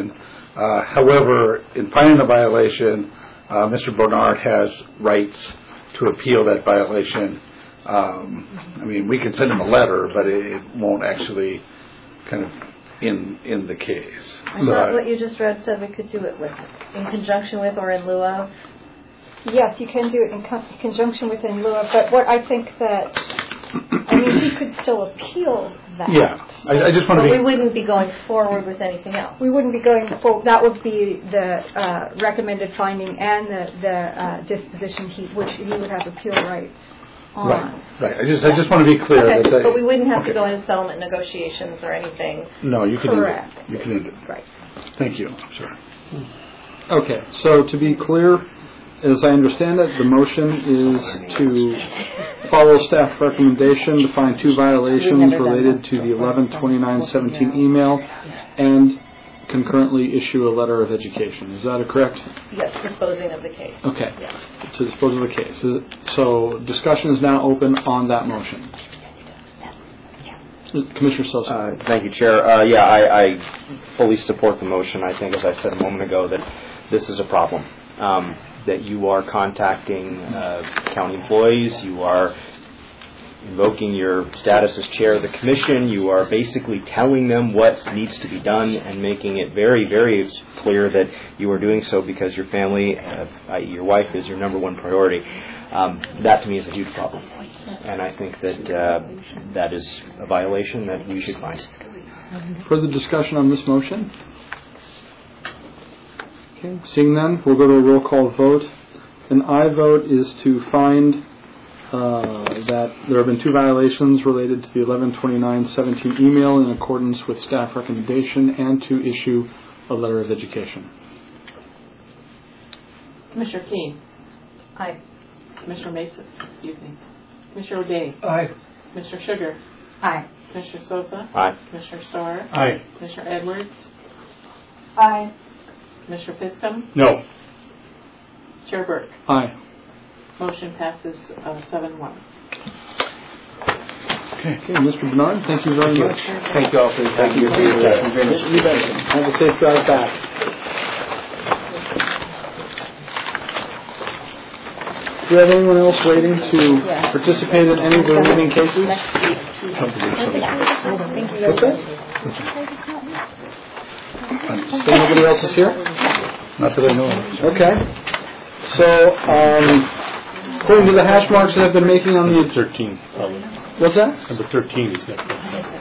Uh, however, in finding a violation, uh, Mister Bernard has rights to appeal that violation. Um, I mean, we can send him a letter, but it, it won't actually kind of in in the case. I So thought I- what you just read said we could do it with, in conjunction with or in lieu of. Yes, you can do it in con- conjunction with in lieu of, but what I think that, I mean, he could still appeal that. Yeah, I, I just want But to we be. wouldn't be going forward with anything else. We wouldn't be going full, that would be the uh, recommended finding and the, the uh, disposition he, which he would have appeal rights on. Right, right. I just I just want to be clear Okay, that. That but we wouldn't have okay. to go into settlement negotiations or anything. No, you can Correct. do it. You can do it. Right. Thank you. I'm sorry. Okay, so to be clear, as I understand it, the motion is to follow staff recommendation to find two violations related to the eleven twenty-nine seventeen email and concurrently issue a letter of education. Is that correct? Yes, disposing of the case. Okay. Yes. To dispose of the case. Is it- So discussion is now open on that motion. Commissioner Sosa. Uh, Thank you, Chair. Uh, Yeah, I I fully support the motion. I think, as I said a moment ago, that this is a problem, um, that you are contacting uh, county employees, you are invoking your status as chair of the commission, you are basically telling them what needs to be done and making it very, very clear that you are doing so because your family, uh, that is your wife, is your number one priority. Um, that to me is a huge problem. And I think that uh, that is a violation that we should find. Further discussion on this motion? Okay, seeing none, we'll go to a roll call vote. An aye vote is to find uh, that there have been two violations related to the eleven twenty-nine seventeen email in accordance with staff recommendation and to issue a letter of education. Commissioner Keene. Aye. Commissioner Mason. Excuse me. Commissioner O'Day. Aye. Commissioner Sugar. Aye. Commissioner Sosa. Aye. Commissioner Starr. Aye. Commissioner Edwards. Aye. Commissioner Piscom. No. Chair Burke. Aye. Motion passes uh, seven one. Okay, Mister Bernard, thank you very much. Thank you all for your time. Thank you for your time. You bet. Have a safe drive back. Do you have anyone else waiting to participate in any of the remaining cases? What's that? So nobody else is here? Not that I know of. Okay. So, um, according to the hash marks that I've been making on the... thirteen, probably. What's that? Number thirteen is next.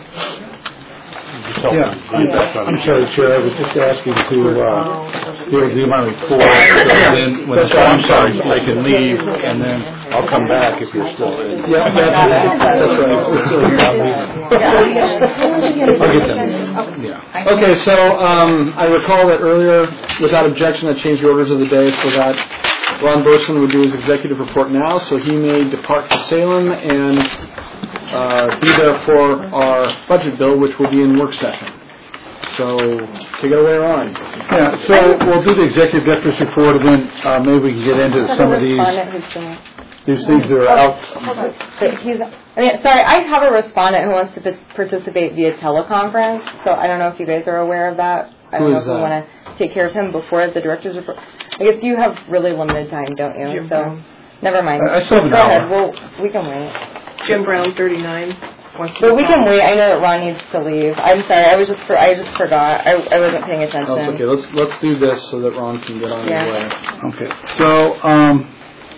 Yeah, I'm, I'm sorry, Chair. I was just asking to uh, be able to do my report, and then when the time starts, I can leave, and then I'll come back if you're still in. Yeah, that's right. We're still here. I'll get them. Yeah. Okay, so um, I recall that earlier, without objection, I changed the orders of the day so that Ron Burson would do his executive report now, so he may depart to Salem and uh, be there for our budget bill, which will be in work session. So take it away, Ron. Yeah, so we'll do the executive director's report, and then uh, maybe we can get into some of these these things that are out. But he's, I mean, sorry, I have a respondent who wants to p- participate via teleconference, so I don't know if you guys are aware of that. I don't Who know is if we that? want to take care of him before the director's report. I guess you have really limited time, don't you? Jim so, Brown. never mind. I- I still have an Go hour. ahead. We'll, we can wait. Jim Brown, thirty-nine. Wants to But we can call. wait. I know that Ron needs to leave. I'm sorry. I was just for, I just forgot. I, I wasn't paying attention. Oh, it's okay. Let's let's do this so that Ron can get on Yeah. his way. Okay, so, um,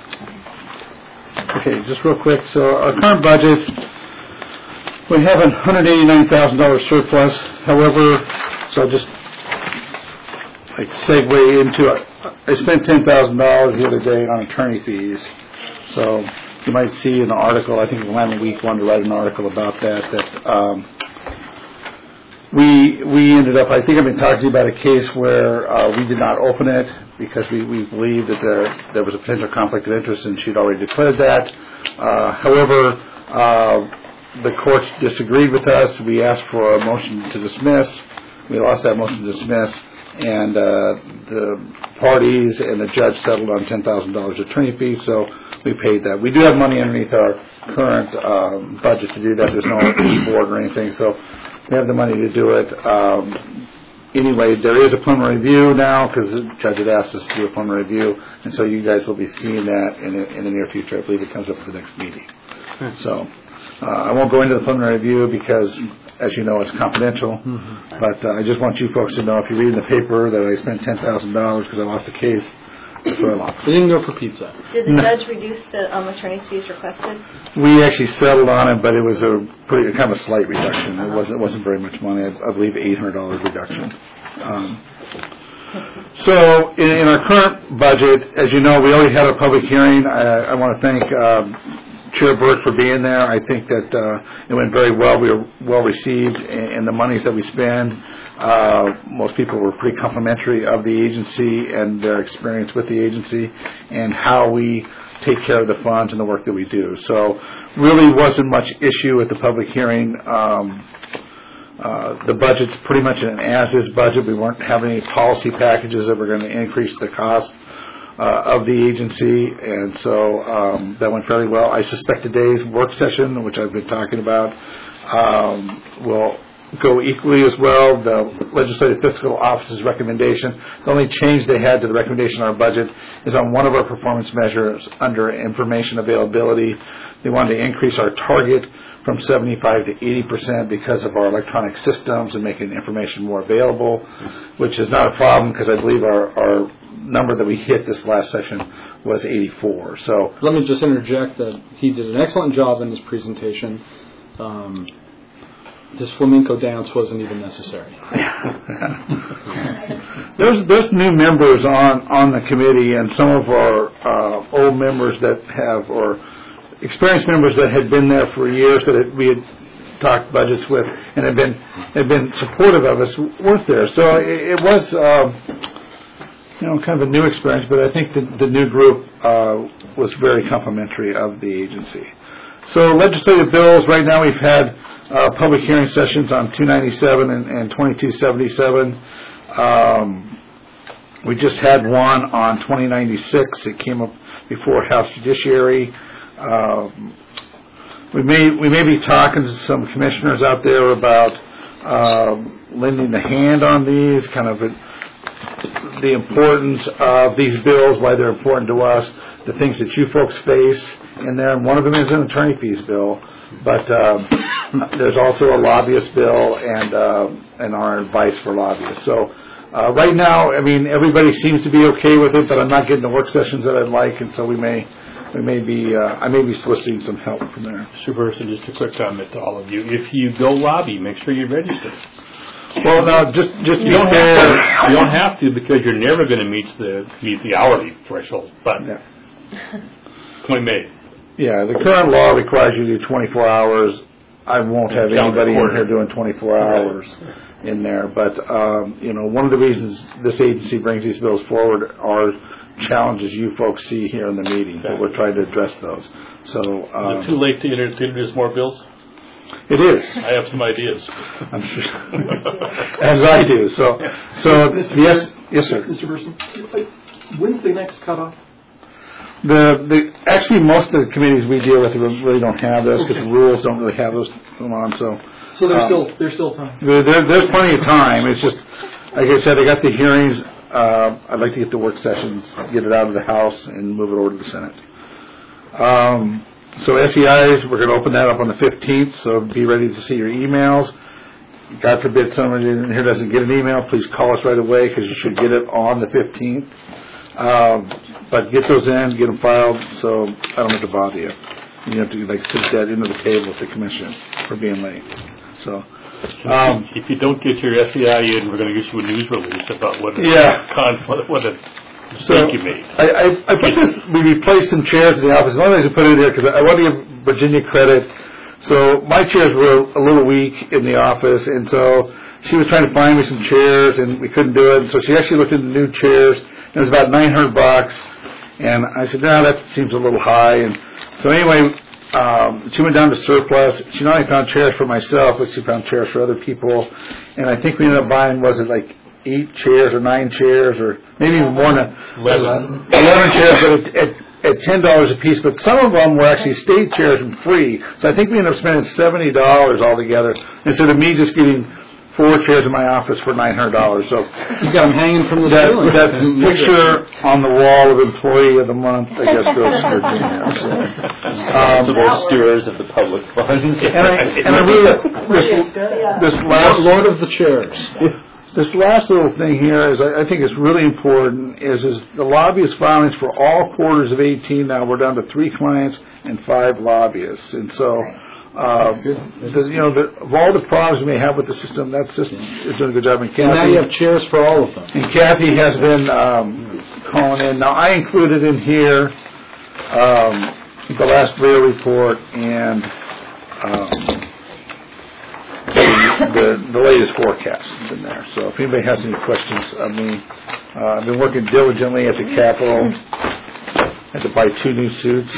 okay, just real quick. So our current budget, we have a one hundred eighty-nine thousand dollars surplus. However, so I'll just like segue into it. I spent ten thousand dollars the other day on attorney fees. So you might see in the article, I think Atlanta Week wanted to write an article about that, that um, we we ended up, I think I've been talking to you about a case where uh, we did not open it because we, we believed that there there was a potential conflict of interest, and she'd already declared that. Uh, however, uh, the courts disagreed with us. We asked for a motion to dismiss. We lost that motion to dismiss, and uh, the parties and the judge settled on ten thousand dollars attorney fees, so we paid that. We do have money underneath our current um, budget to do that. There's no board or anything, so we have the money to do it. Um, anyway, there is a preliminary review now because the judge had asked us to do a preliminary review, and so you guys will be seeing that in the, in the near future. I believe it comes up at the next meeting. So uh, I won't go into the preliminary review because, as you know, it's confidential. Mm-hmm. But uh, I just want you folks to know, if you read in the paper that I spent ten thousand dollars because I lost a case, that's what I lost. They didn't go for pizza. Did the no. judge reduce the um, attorney's fees requested? We actually settled on it, but it was a pretty kind of a slight reduction. It wasn't it wasn't very much money. I, I believe eight hundred dollars reduction. Um, so in, in our current budget, as you know, we already had a public hearing. I, I want to thank um, Chair Burke for being there. I think that uh, it went very well. We were well received, and, and the monies that we spend, uh, most people were pretty complimentary of the agency and their experience with the agency and how we take care of the funds and the work that we do. So really wasn't much issue at the public hearing. Um, uh, the budget's pretty much an as-is budget. We weren't having any policy packages that were going to increase the cost Uh, of the agency, and so um, that went fairly well. I suspect today's work session, which I've been talking about, um, will go equally as well. The Legislative Fiscal Office's recommendation, the only change they had to the recommendation on our budget is on one of our performance measures under information availability. They wanted to increase our target from seventy-five to eighty percent because of our electronic systems and making information more available, which is not a problem because I believe our, our number that we hit this last session was eighty-four. So let me just interject that he did an excellent job in his presentation. Um, his flamenco dance wasn't even necessary. there's there's new members on, on the committee, and some of our uh, old members that have, or experienced members that had been there for years that had, we had talked budgets with and had been had been supportive of us weren't there. So it, it was. Uh, You know, kind of a new experience, but I think the, the new group uh, was very complimentary of the agency. So legislative bills, right now we've had uh, public hearing sessions on two ninety-seven and, and twenty-two seventy-seven. Um, we just had one on twenty ninety-six. It came up before House Judiciary. Um, we may we may be talking to some commissioners out there about uh, lending a hand on these, kind of a, the importance of these bills, why they're important to us, the things that you folks face in there. And one of them is an attorney fees bill, but um, there's also a lobbyist bill and uh, and our advice for lobbyists. So uh, right now, I mean, everybody seems to be okay with it, but I'm not getting the work sessions that I'd like, and so we may we may be uh, I may be soliciting some help from there. Mister Burson, just a quick comment to all of you: if you go lobby, make sure you register. Well, no, just just you don't have to, you don't have to because you're never going to meet the meet the hourly threshold. But yeah. point made. Yeah, the current law requires you to do twenty-four hours. I won't have anybody in here doing twenty-four hours in there. But um, you know, one of the reasons this agency brings these bills forward are challenges you folks see here in the meeting. So we're trying to address those. So um, is it too late to introduce more bills? It is. I have some ideas. I'm sure. As I do. So, so yes, yes, sir. Mister Burson, when's the next cutoff? The the actually most of the committees we deal with really don't have this because okay. the rules don't really have those going on. So, so there's um, still there's still time. There, there, there's plenty of time. It's just like I said, I got the hearings. Uh, I'd like to get the work sessions, get it out of the House, and move it over to the Senate. Um. So S E Is, we're going to open that up on the fifteenth, so be ready to see your emails. God forbid somebody in here doesn't get an email, please call us right away because you should get it on the fifteenth. Um, but get those in, get them filed, so I don't have to bother you. You have to like sit that into the table with the commission for being late. So, um, if you don't get your S E I in, we're going to get you a news release about what a yeah. conflict, what a So you made. I, I, I put this, we replaced some chairs in the office. The only reason I put it in there because I want to give Virginia credit. So my chairs were a little weak in the office, and so she was trying to find me some chairs, and we couldn't do it. And so she actually looked into new chairs, and it was about nine hundred bucks. And I said, no, that seems a little high. And so anyway, um, she went down to surplus. She not only found chairs for myself, but she found chairs for other people. And I think we ended up buying, was it like eight chairs or nine chairs or maybe even more than eleven. eleven chairs, but at, at, at ten dollars a piece. But some of them were actually state chairs and free. So I think we ended up spending seventy dollars altogether instead of me just getting four chairs in my office for nine hundred dollars. So You got them hanging from the that, ceiling. that picture on the wall of employee of the month, I guess, goes to Virginia. So, um, Responsible stewards of the public funds. and I, and I really, this, this last Lord of the chairs. This last little thing here is, I, I think it's really important, is, is the lobbyist filings for all quarters of eighteen now, we're down to three clients and five lobbyists. And so, uh, the, you know, the, of all the problems we may have with the system, that system is doing a good job. And, Kathy, And now you have chairs for all of them. and Kathy has been um, calling in. Now, I included in here um, the last V A report and um, the, the latest forecast is in there. So if anybody has any questions of me, uh, I've been working diligently at the Capitol. I had to buy two new suits.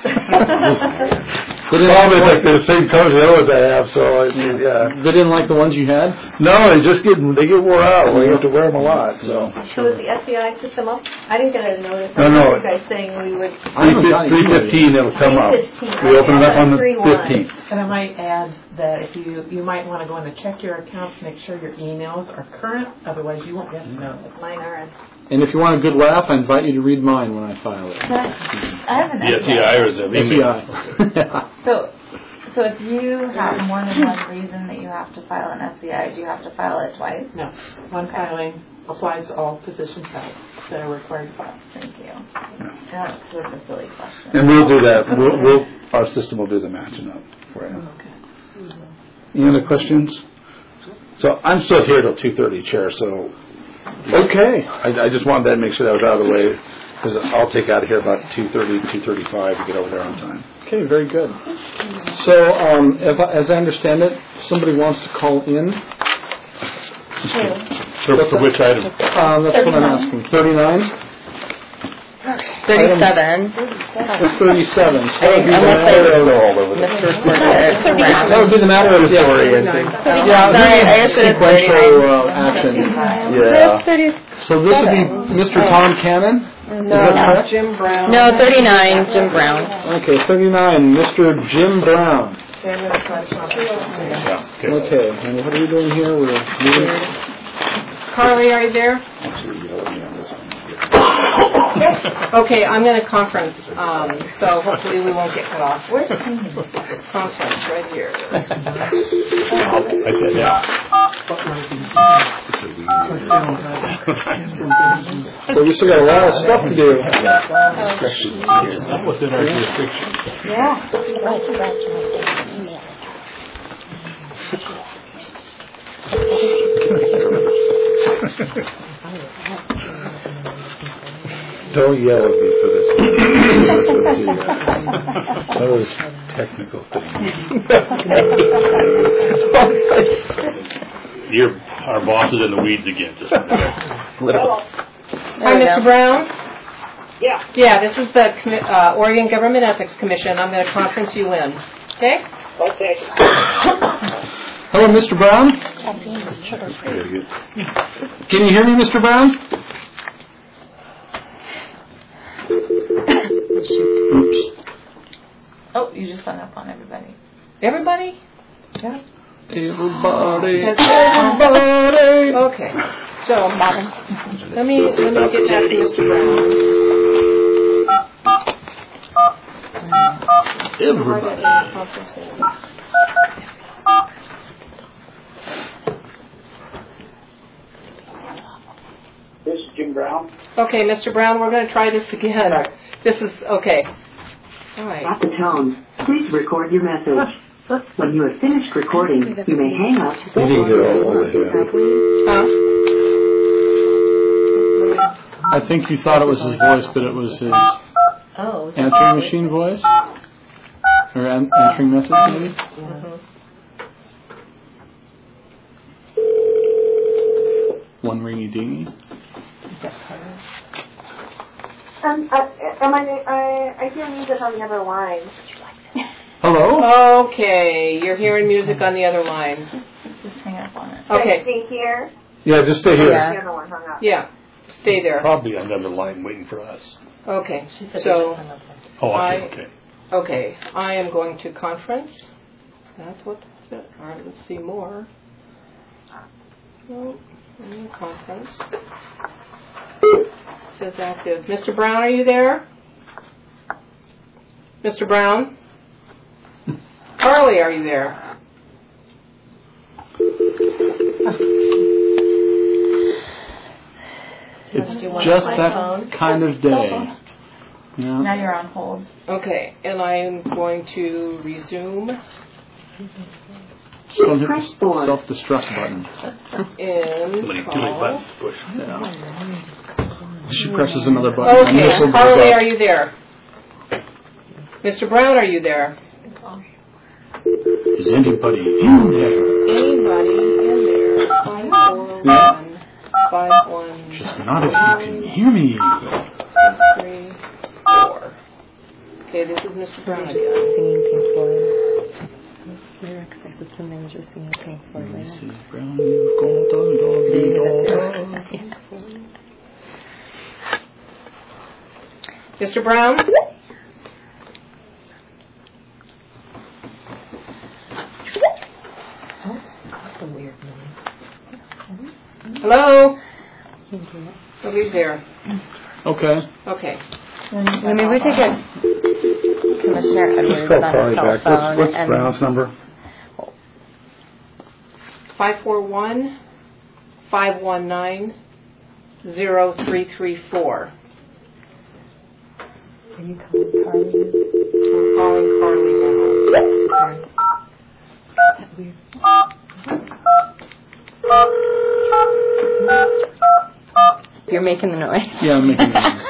But probably like the same colors they always I have. So I, yeah, They didn't like the ones you had? no, they just get they get wore out. We have to wear them a lot. So So is the S C I system up? I didn't get a notice. No, no. You guys saying we would. three fifteen it'll come up. We open it up on the fifteenth. And I might add that if you, you might want to go in and check your accounts, make sure your emails are current, otherwise you won't get the notice. Mine aren't. And if you want a good laugh, I invite you to read mine when I file it. I have an The S E I or the S E I. So, so if you have more than one reason that you have to file an S C I, do you have to file it twice? No, one filing applies to all position types that are required to file. Thank you. That's sort of a silly question. And we'll do that. We'll, we'll our system will do the matching up for you. Okay. Any other questions? So I'm still here till two thirty, Chair. So Okay. I, I just wanted to make sure that was out of the way because I'll take out of here about two thirty, two thirty-five to get over there on time. Okay, very good. So, um, if I, as I understand it, somebody wants to call in. For, for which item? Um, that's what I'm asking. thirty-nine? thirty-seven. It's thirty-seven. So that would be the Unless matter they- of, Mister that would be the matter of Sorry, yeah, I yeah, Sorry, I this is said it's sequential uh, action. Yeah. So this would be Mister Tom Cannon. Is that correct? Jim Brown. No, thirty-nine, Jim Brown. Okay, thirty-nine, Mister Jim Brown. Okay, I'm gonna try to conference. Yeah, okay. Okay, and what are we doing here? We're moving. Carly, are you there? Actually, you help me on this one. Okay, I'm going to conference, um, so hopefully we won't get cut off. Where's the conference? Right here. Write that down. So we still got a lot of stuff to do. Not within our jurisdiction. Don't yell at me for this one. This one too. That was technical things. You're, our boss is in the weeds again. Just Hi, Mister Brown? Yeah. Yeah, this is the commi- uh, Oregon Government Ethics Commission. I'm going to conference you in. Okay? Okay. Hello, Mister Brown. Can you hear me, Mister Brown? Oops. Oh, you just hung up on everybody. Everybody? Yeah. Everybody. Everybody. Okay. So, let me, let me get back to Mister Brown. Everybody. This is Jim Brown. Okay, Mister Brown, we're going to try this again. This is, okay. All right. At the tone, please record your message. When you have finished recording, you may hang up. You need to get all of I think you thought it was his voice, but it was his Oh. answering machine voice? Or an- answering message, maybe? Mm-hmm. One ringy dingy. Um, uh, am I, I, I hear music on the other line. Hello? Okay, you're hearing music on the other line. Just hang up on it. Okay. Stay here. Yeah, just stay here. The other one hung up. Yeah, stay there. Probably another line waiting for us. Okay, so Oh, I, okay, okay. okay, I am going to conference. That's what that's it. All right, let's see more. No, in the conference. Says active. Mister Brown, are you there? Mister Brown? Carly, are you there? It's Do you want just my that phone? kind of day. Yeah. Now you're on hold. Okay, and I am going to resume Just don't hit the self-destruct button. in call. Yeah. She presses another button. and this Okay, will Carly, go are you there? Mister Brown, are you there? Is anybody in there? Anybody in there? Five four one five one. Just not if you can hear me. Three four. Okay, this is Mister Brown again. Singing Pink Floyd. Lyrics, I said some names are singing Pink Floyd. Missus Brown, you've got a dog. Mister Brown? Hello? Nobody's there. Okay. Okay. Well, maybe we could get Commissioner Just Edwards call on Carly his cell back. phone. What's, what's and Brown's number? Five four one five one nine zero three three four. Are you calling Carly? I'm calling Carly now. You're making the noise. Yeah, I'm making the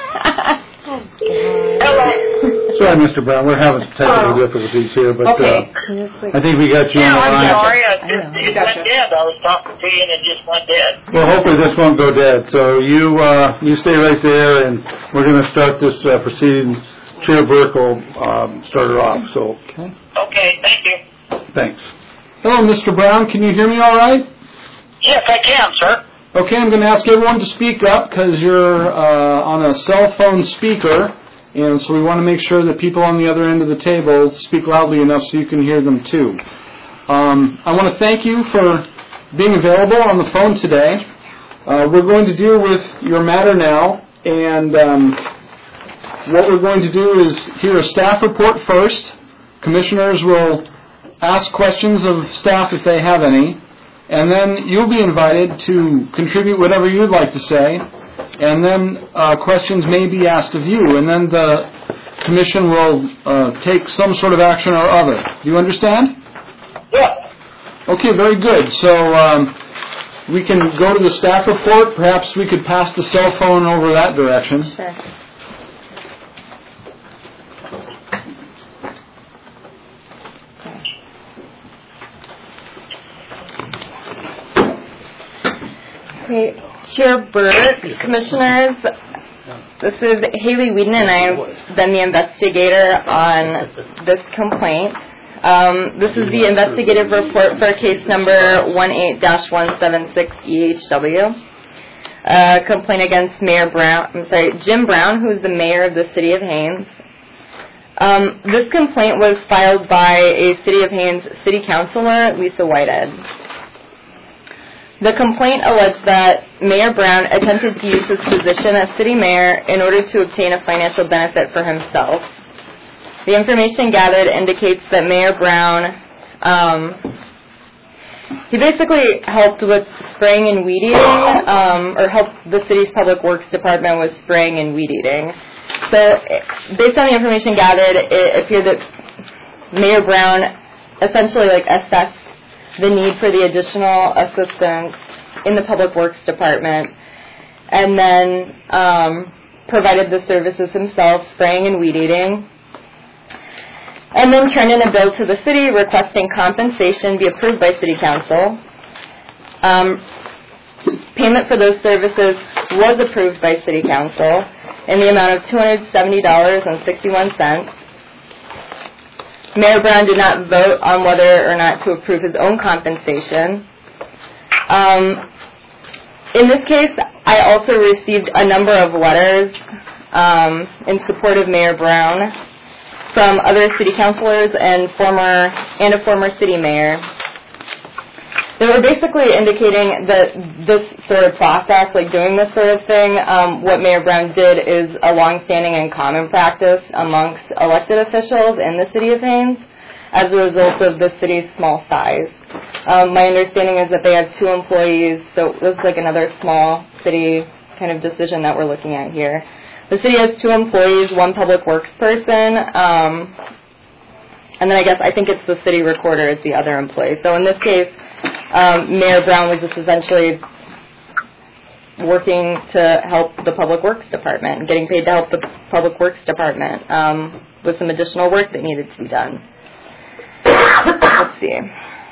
Sorry, Mister Brown, we're having technical difficulties here, but Okay. uh, I think we got you Yeah, on the I'm line. sorry. I I just, know. it went dead. I was talking to you and it just went dead. Well, hopefully this won't go dead. So you uh, you stay right there, and we're going to start this uh, proceeding. Chair Burke will um, start it off. So Okay. Okay, thank you. thanks. Hello, Mister Brown. Can you hear me all right? Yes, I can, sir. Okay, I'm going to ask everyone to speak up because you're uh, on a cell phone speaker, and so we want to make sure that people on the other end of the table speak loudly enough so you can hear them too. Um, I want to thank you for being available on the phone today. Uh, we're going to deal with your matter now, and um, what we're going to do is hear a staff report first. Commissioners will ask questions of staff if they have any. And then you'll be invited to contribute whatever you'd like to say, and then uh, questions may be asked of you, and then the commission will uh, take some sort of action or other. Do you understand? Yeah. Okay, very good. So um, we can go to the staff report. Perhaps we could pass the cell phone over that direction. Sure. Okay, Chair Burke, Commissioners, this is Haley Whedon, and I've been the investigator on this complaint. Um, this is the investigative report for case number eighteen dash one seven six E H W. Uh, complaint against Mayor Brown, I'm sorry, Jim Brown, who is the mayor of the City of Haines. Um, this complaint was filed by a City of Haines City Councilor, Lisa Whitehead. The complaint alleged that Mayor Brown attempted to use his position as city mayor in order to obtain a financial benefit for himself. The information gathered indicates that Mayor Brown, um, he basically helped with spraying and weed eating, um, or helped the city's public works department with spraying and weed eating. So, based on the information gathered, it appeared that Mayor Brown essentially like assessed the need for the additional assistance in the Public Works Department, and then um, provided the services himself, spraying and weed eating, and then turned in a bill to the city requesting compensation be approved by City Council. Um, payment for those services was approved by City Council in the amount of two hundred seventy dollars and sixty-one cents. Mayor Brown did not vote on whether or not to approve his own compensation. Um, in this case, I also received a number of letters um, in support of Mayor Brown from other city councilors and former and a former city mayor. They were basically indicating that this sort of process, like doing this sort of thing, um, what Mayor Brown did is a longstanding and common practice amongst elected officials in the city of Haines as a result of the city's small size. Um, my understanding is that they have two employees, so this is like another small city kind of decision that we're looking at here. The city has two employees, one public works person, um, and then I guess I think it's the city recorder is the other employee. So in this case, um, Mayor Brown was just essentially working to help the Public Works Department, getting paid to help the Public Works Department um, with some additional work that needed to be done. Let's see.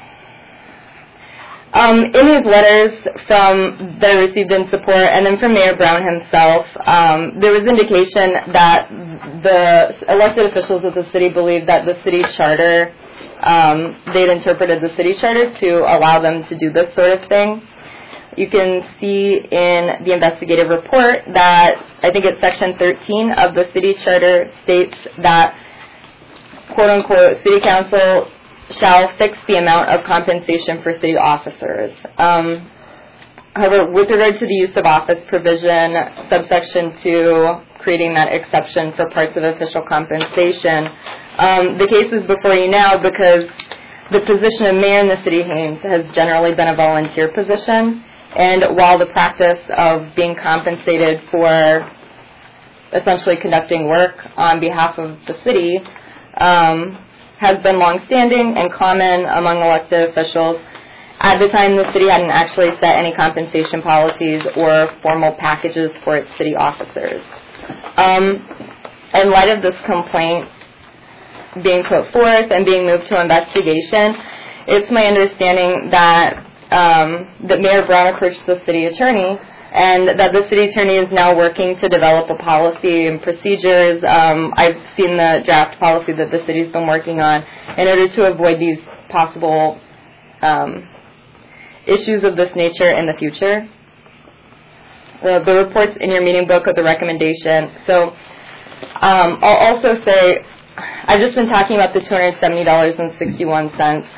Um, in these letters from that I received in support, and then from Mayor Brown himself, um, there was indication that the elected officials of the city believed that the city charter, um, they'd interpreted the city charter to allow them to do this sort of thing. You can see in the investigative report that I think it's section thirteen of the city charter states that, quote unquote, city council shall fix the amount of compensation for city officers. Um, however, with regard to the use of office provision, subsection two, creating that exception for parts of official compensation, um, the case is before you now because the position of mayor in the city of Haines has generally been a volunteer position, and while the practice of being compensated for essentially conducting work on behalf of the city um, has been longstanding and common among elected officials, at the time the city hadn't actually set any compensation policies or formal packages for its city officers. Um, in light of this complaint being put forth and being moved to investigation, it's my understanding that um, that Mayor Brown approached the city attorney, and that the city attorney is now working to develop a policy and procedures. Um, I've seen the draft policy that the city's been working on in order to avoid these possible um, issues of this nature in the future. The, the report's in your meeting book with the recommendation. So um, I'll also say, I've just been talking about the two hundred seventy dollars and sixty-one cents.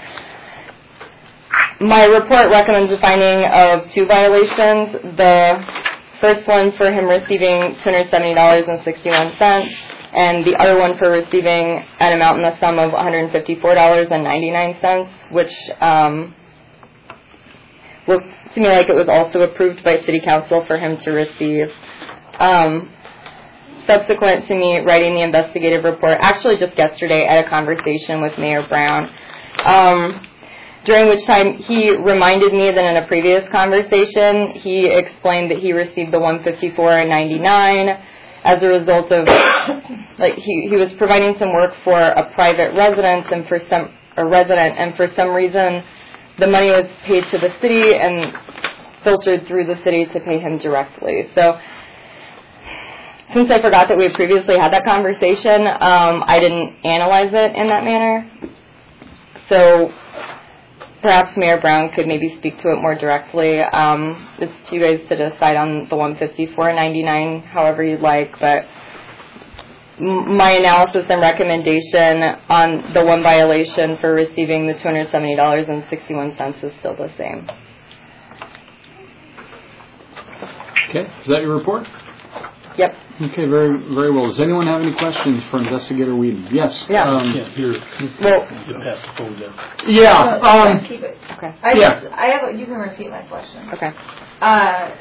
My report recommends a finding of two violations. The first one for him receiving two hundred seventy dollars and sixty-one cents, and the other one for receiving an amount in the sum of one hundred fifty-four dollars and ninety-nine cents, which um, looks to me like it was also approved by City Council for him to receive. Um, subsequent to me writing the investigative report, actually just yesterday I had a conversation with Mayor Brown, um, during which time he reminded me that in a previous conversation he explained that he received the one hundred fifty-four dollars and ninety-nine cents as a result of, like, he, he was providing some work for a private residence and for some a resident, and for some reason the money was paid to the city and filtered through the city to pay him directly. So since I forgot that we had previously had that conversation, um, I didn't analyze it in that manner. So perhaps Mayor Brown could maybe speak to it more directly. Um, it's to you guys to decide on the one hundred fifty-four dollars and ninety-nine cents, however you'd like, but m- my analysis and recommendation on the one violation for receiving the two hundred seventy dollars and sixty-one cents is still the same. Okay, is that your report? Yep. Okay, very very well. Does anyone have any questions for Investigator Whedon? Yes. Yeah. Um, Yeah, here. Well, You can pass the phone down. yeah. No, Um, keep it. Okay. I Yeah. just, I have. A, you can repeat my question. Okay. Uh,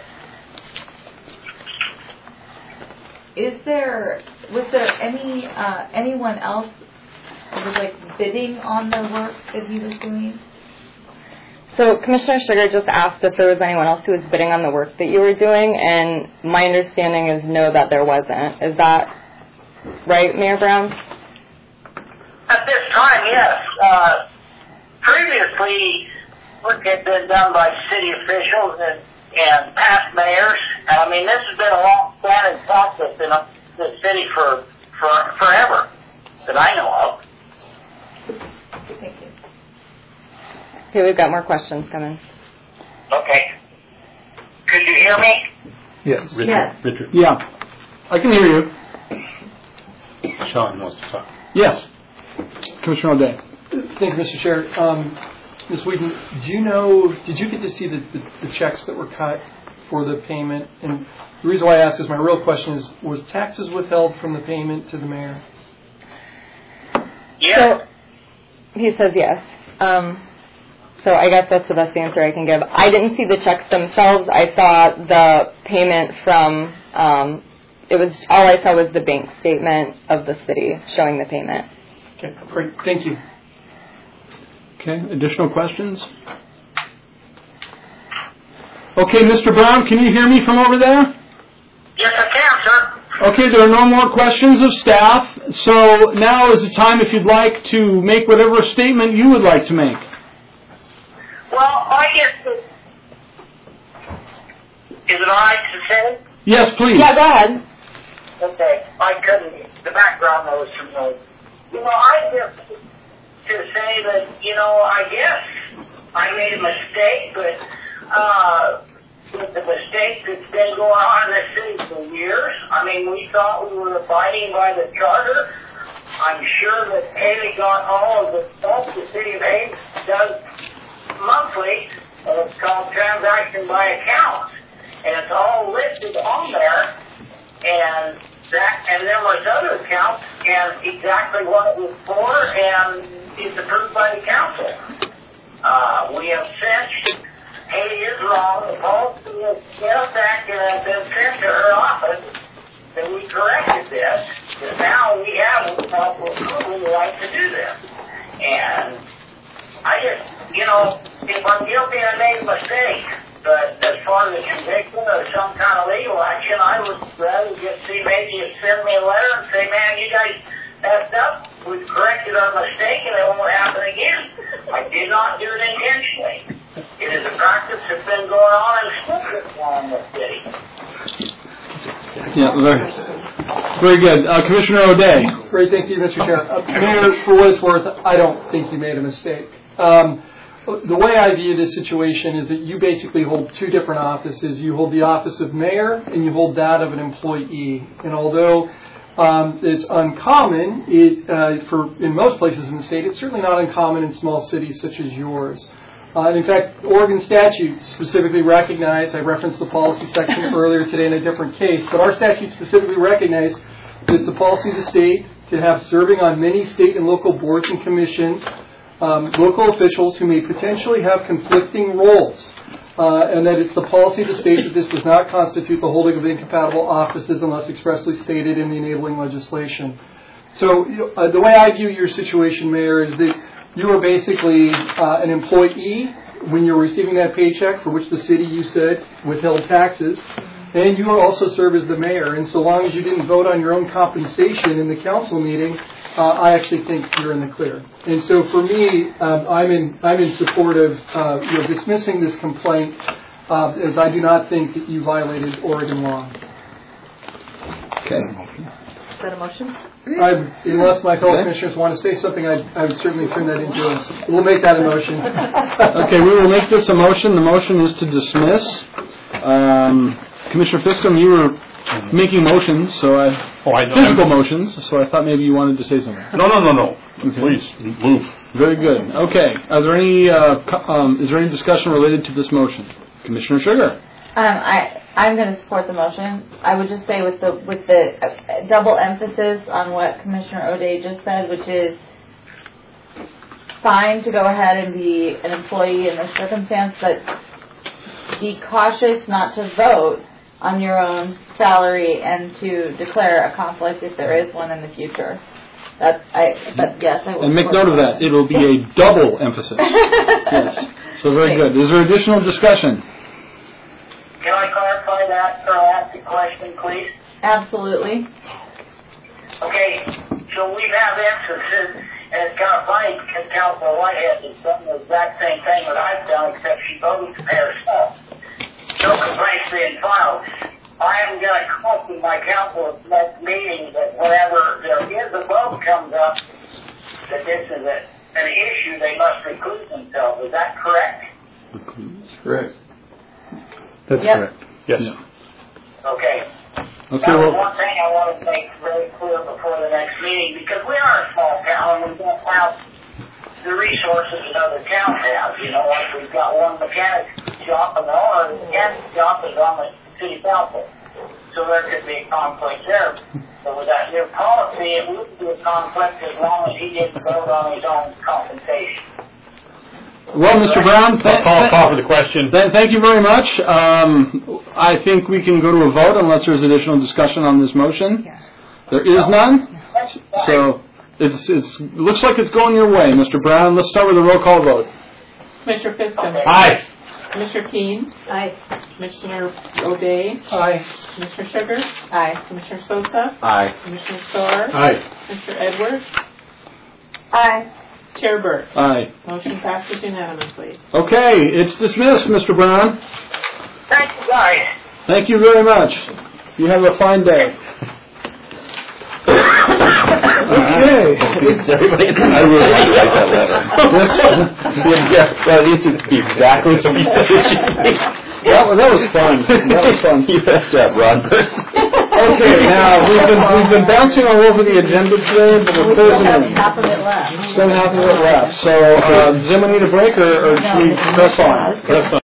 is there was there any uh, anyone else who was like bidding on the work that he was doing? So Commissioner Sugar just asked if there was anyone else who was bidding on the work that you were doing, and my understanding is no, that there wasn't. Is that right, Mayor Brown? At this time, yes. Uh, previously, work had been done by city officials and, and past mayors. I mean, this has been a long-standing practice in the city for, for forever that I know of. Thank you. Okay, we've got more questions coming. Okay. Could you hear me? Yes. Richard. Yes. Richard. yeah, I can hear you. Sean wants to talk. Yes. Commissioner O'Day. Thank you, Mister Chair. Um, Miz Whedon, do you know, did you get to see the, the, the checks that were cut for the payment? And the reason why I ask is my real question is, was taxes withheld from the payment to the mayor? Yeah. So, he says yes. Um, so I guess that's the best answer I can give. I didn't see the checks themselves. I saw the payment from, um, it was, all I saw was the bank statement of the city showing the payment. Okay, great. Thank you. Okay, additional questions? Okay, Mister Brown, can you hear me from over there? Yes, I can, sir. Okay, there are no more questions of staff, so now is the time if you'd like to make whatever statement you would like to make. Well, I guess, it, is it all right to say? Yes, please. Yeah, go ahead. Okay, I couldn't, the background noise from those. You know, I just, to say that, you know, I guess I made a mistake, but, uh, with the mistake that's been going on in the city for years. I mean, we thought we were abiding by the charter. I'm sure that Haley got all of the stuff the city of Haley does monthly, and it's called transaction by account. And it's all listed on there, and that, and there was other accounts, and exactly what it was for, and it's approved by the council. Uh, we have since Haley is wrong. The policy is in effect and has been sent to her office that we corrected this. But now we have proper approval the right to do this. And I just, you know, if I'm guilty, I made a mistake. But as far as a conviction or some kind of legal action, I would rather just see maybe you send me a letter and say, man, you guys messed up. We've corrected our mistake and it won't happen again. I did not do it intentionally. It is a practice that's been going on and still going on in the city. Yeah, very, very good. Uh, Commissioner O'Day. Great, thank you, Mister Chair. Uh, Mayor, for what it's worth, I don't think you made a mistake. Um, the way I view this situation is that you basically hold two different offices. You hold the office of mayor and you hold that of an employee. And although um, it's uncommon it, uh, for in most places in the state, it's certainly not uncommon in small cities such as yours. Uh, and in fact, Oregon statutes specifically recognize, I referenced the policy section earlier today in a different case, but our statutes specifically recognize that it's the policy of the state to have serving on many state and local boards and commissions, um, local officials who may potentially have conflicting roles, uh, and that it's the policy of the state that this does not constitute the holding of incompatible offices unless expressly stated in the enabling legislation. So uh, the way I view your situation, Mayor, is that you are basically uh, an employee when you're receiving that paycheck for which the city, you said, withheld taxes. And you also serve as the mayor. And so long as you didn't vote on your own compensation in the council meeting, uh, I actually think you're in the clear. And so for me, um, I'm in I'm in support of uh, you know, dismissing this complaint, uh, as I do not think that you violated Oregon law. Okay. Is that a motion? I, unless my fellow commissioners want to say something, I, I would certainly turn that into a, we'll make that a motion. Okay, we will make this a motion. The motion is to dismiss. Um, Commissioner Fiscom, you were making motions, so I, oh, I physical motions, so I thought maybe you wanted to say something. No, no, no, no. Okay. Please, move. Very good. Okay. Are there any, uh, co- um, is there any discussion related to this motion? Commissioner Sugar. Um, I I'm going to support the motion. I would just say with the with the uh, double emphasis on what Commissioner O'Day just said, which is fine to go ahead and be an employee in this circumstance, but be cautious not to vote on your own salary and to declare a conflict if there is one in the future. That I but yes, I will. And make note of that. It will be a double emphasis. Yes. So very good. Is there additional discussion? Can I clarify that or ask a question, please? Absolutely. Okay, so we've had instances, and it's kind of funny because Councilor Whitehead has done the exact same thing that I've done, except she voted to pay herself. No complaints being filed. I am going to caution my council at the next meeting that whenever there is a vote comes up that this is a, an issue, they must recuse themselves. Is that correct? Correct. That's yep. correct. Yes. Yeah. Okay. Okay. Now, Well, one thing I want to make very clear before the next meeting, because we are a small town and we don't have the resources another town has. You know, like we've got one mechanic shop, and the owner of the mechanic shop is on the city council. So there could be a conflict there. So with that new policy, it wouldn't be a conflict as long as he didn't vote on his own compensation. Well, Mister Brown, th- I'll call for the question. th- thank you very much. Um, I think we can go to a vote unless there's additional discussion on this motion. There is none. So it's it's looks like it's going your way, Mister Brown. Let's start with a roll call vote. Commissioner Fiscum. Aye. Commissioner Keene. Aye. Commissioner O'Day. Aye. Commissioner Sugar. Aye. Commissioner Sosa. Aye. Commissioner Starr. Aye. Mister Edwards. Aye. Chair Burke. Aye. Motion passes unanimously. Okay, it's dismissed, Mister Brown. Thank you, guys. Thank you very much. You have a fine day. Okay. Everybody, I really like that letter. yeah, well, at least it'd be exactly what we said it should be. That, was- that was fun. That was fun. You messed up, Ron. Okay, now we've been we've been bouncing all over the agenda today, but we're closing in. half of it left. Still half of it left. So, uh, does anyone need a break, or, or should we press on? Press on.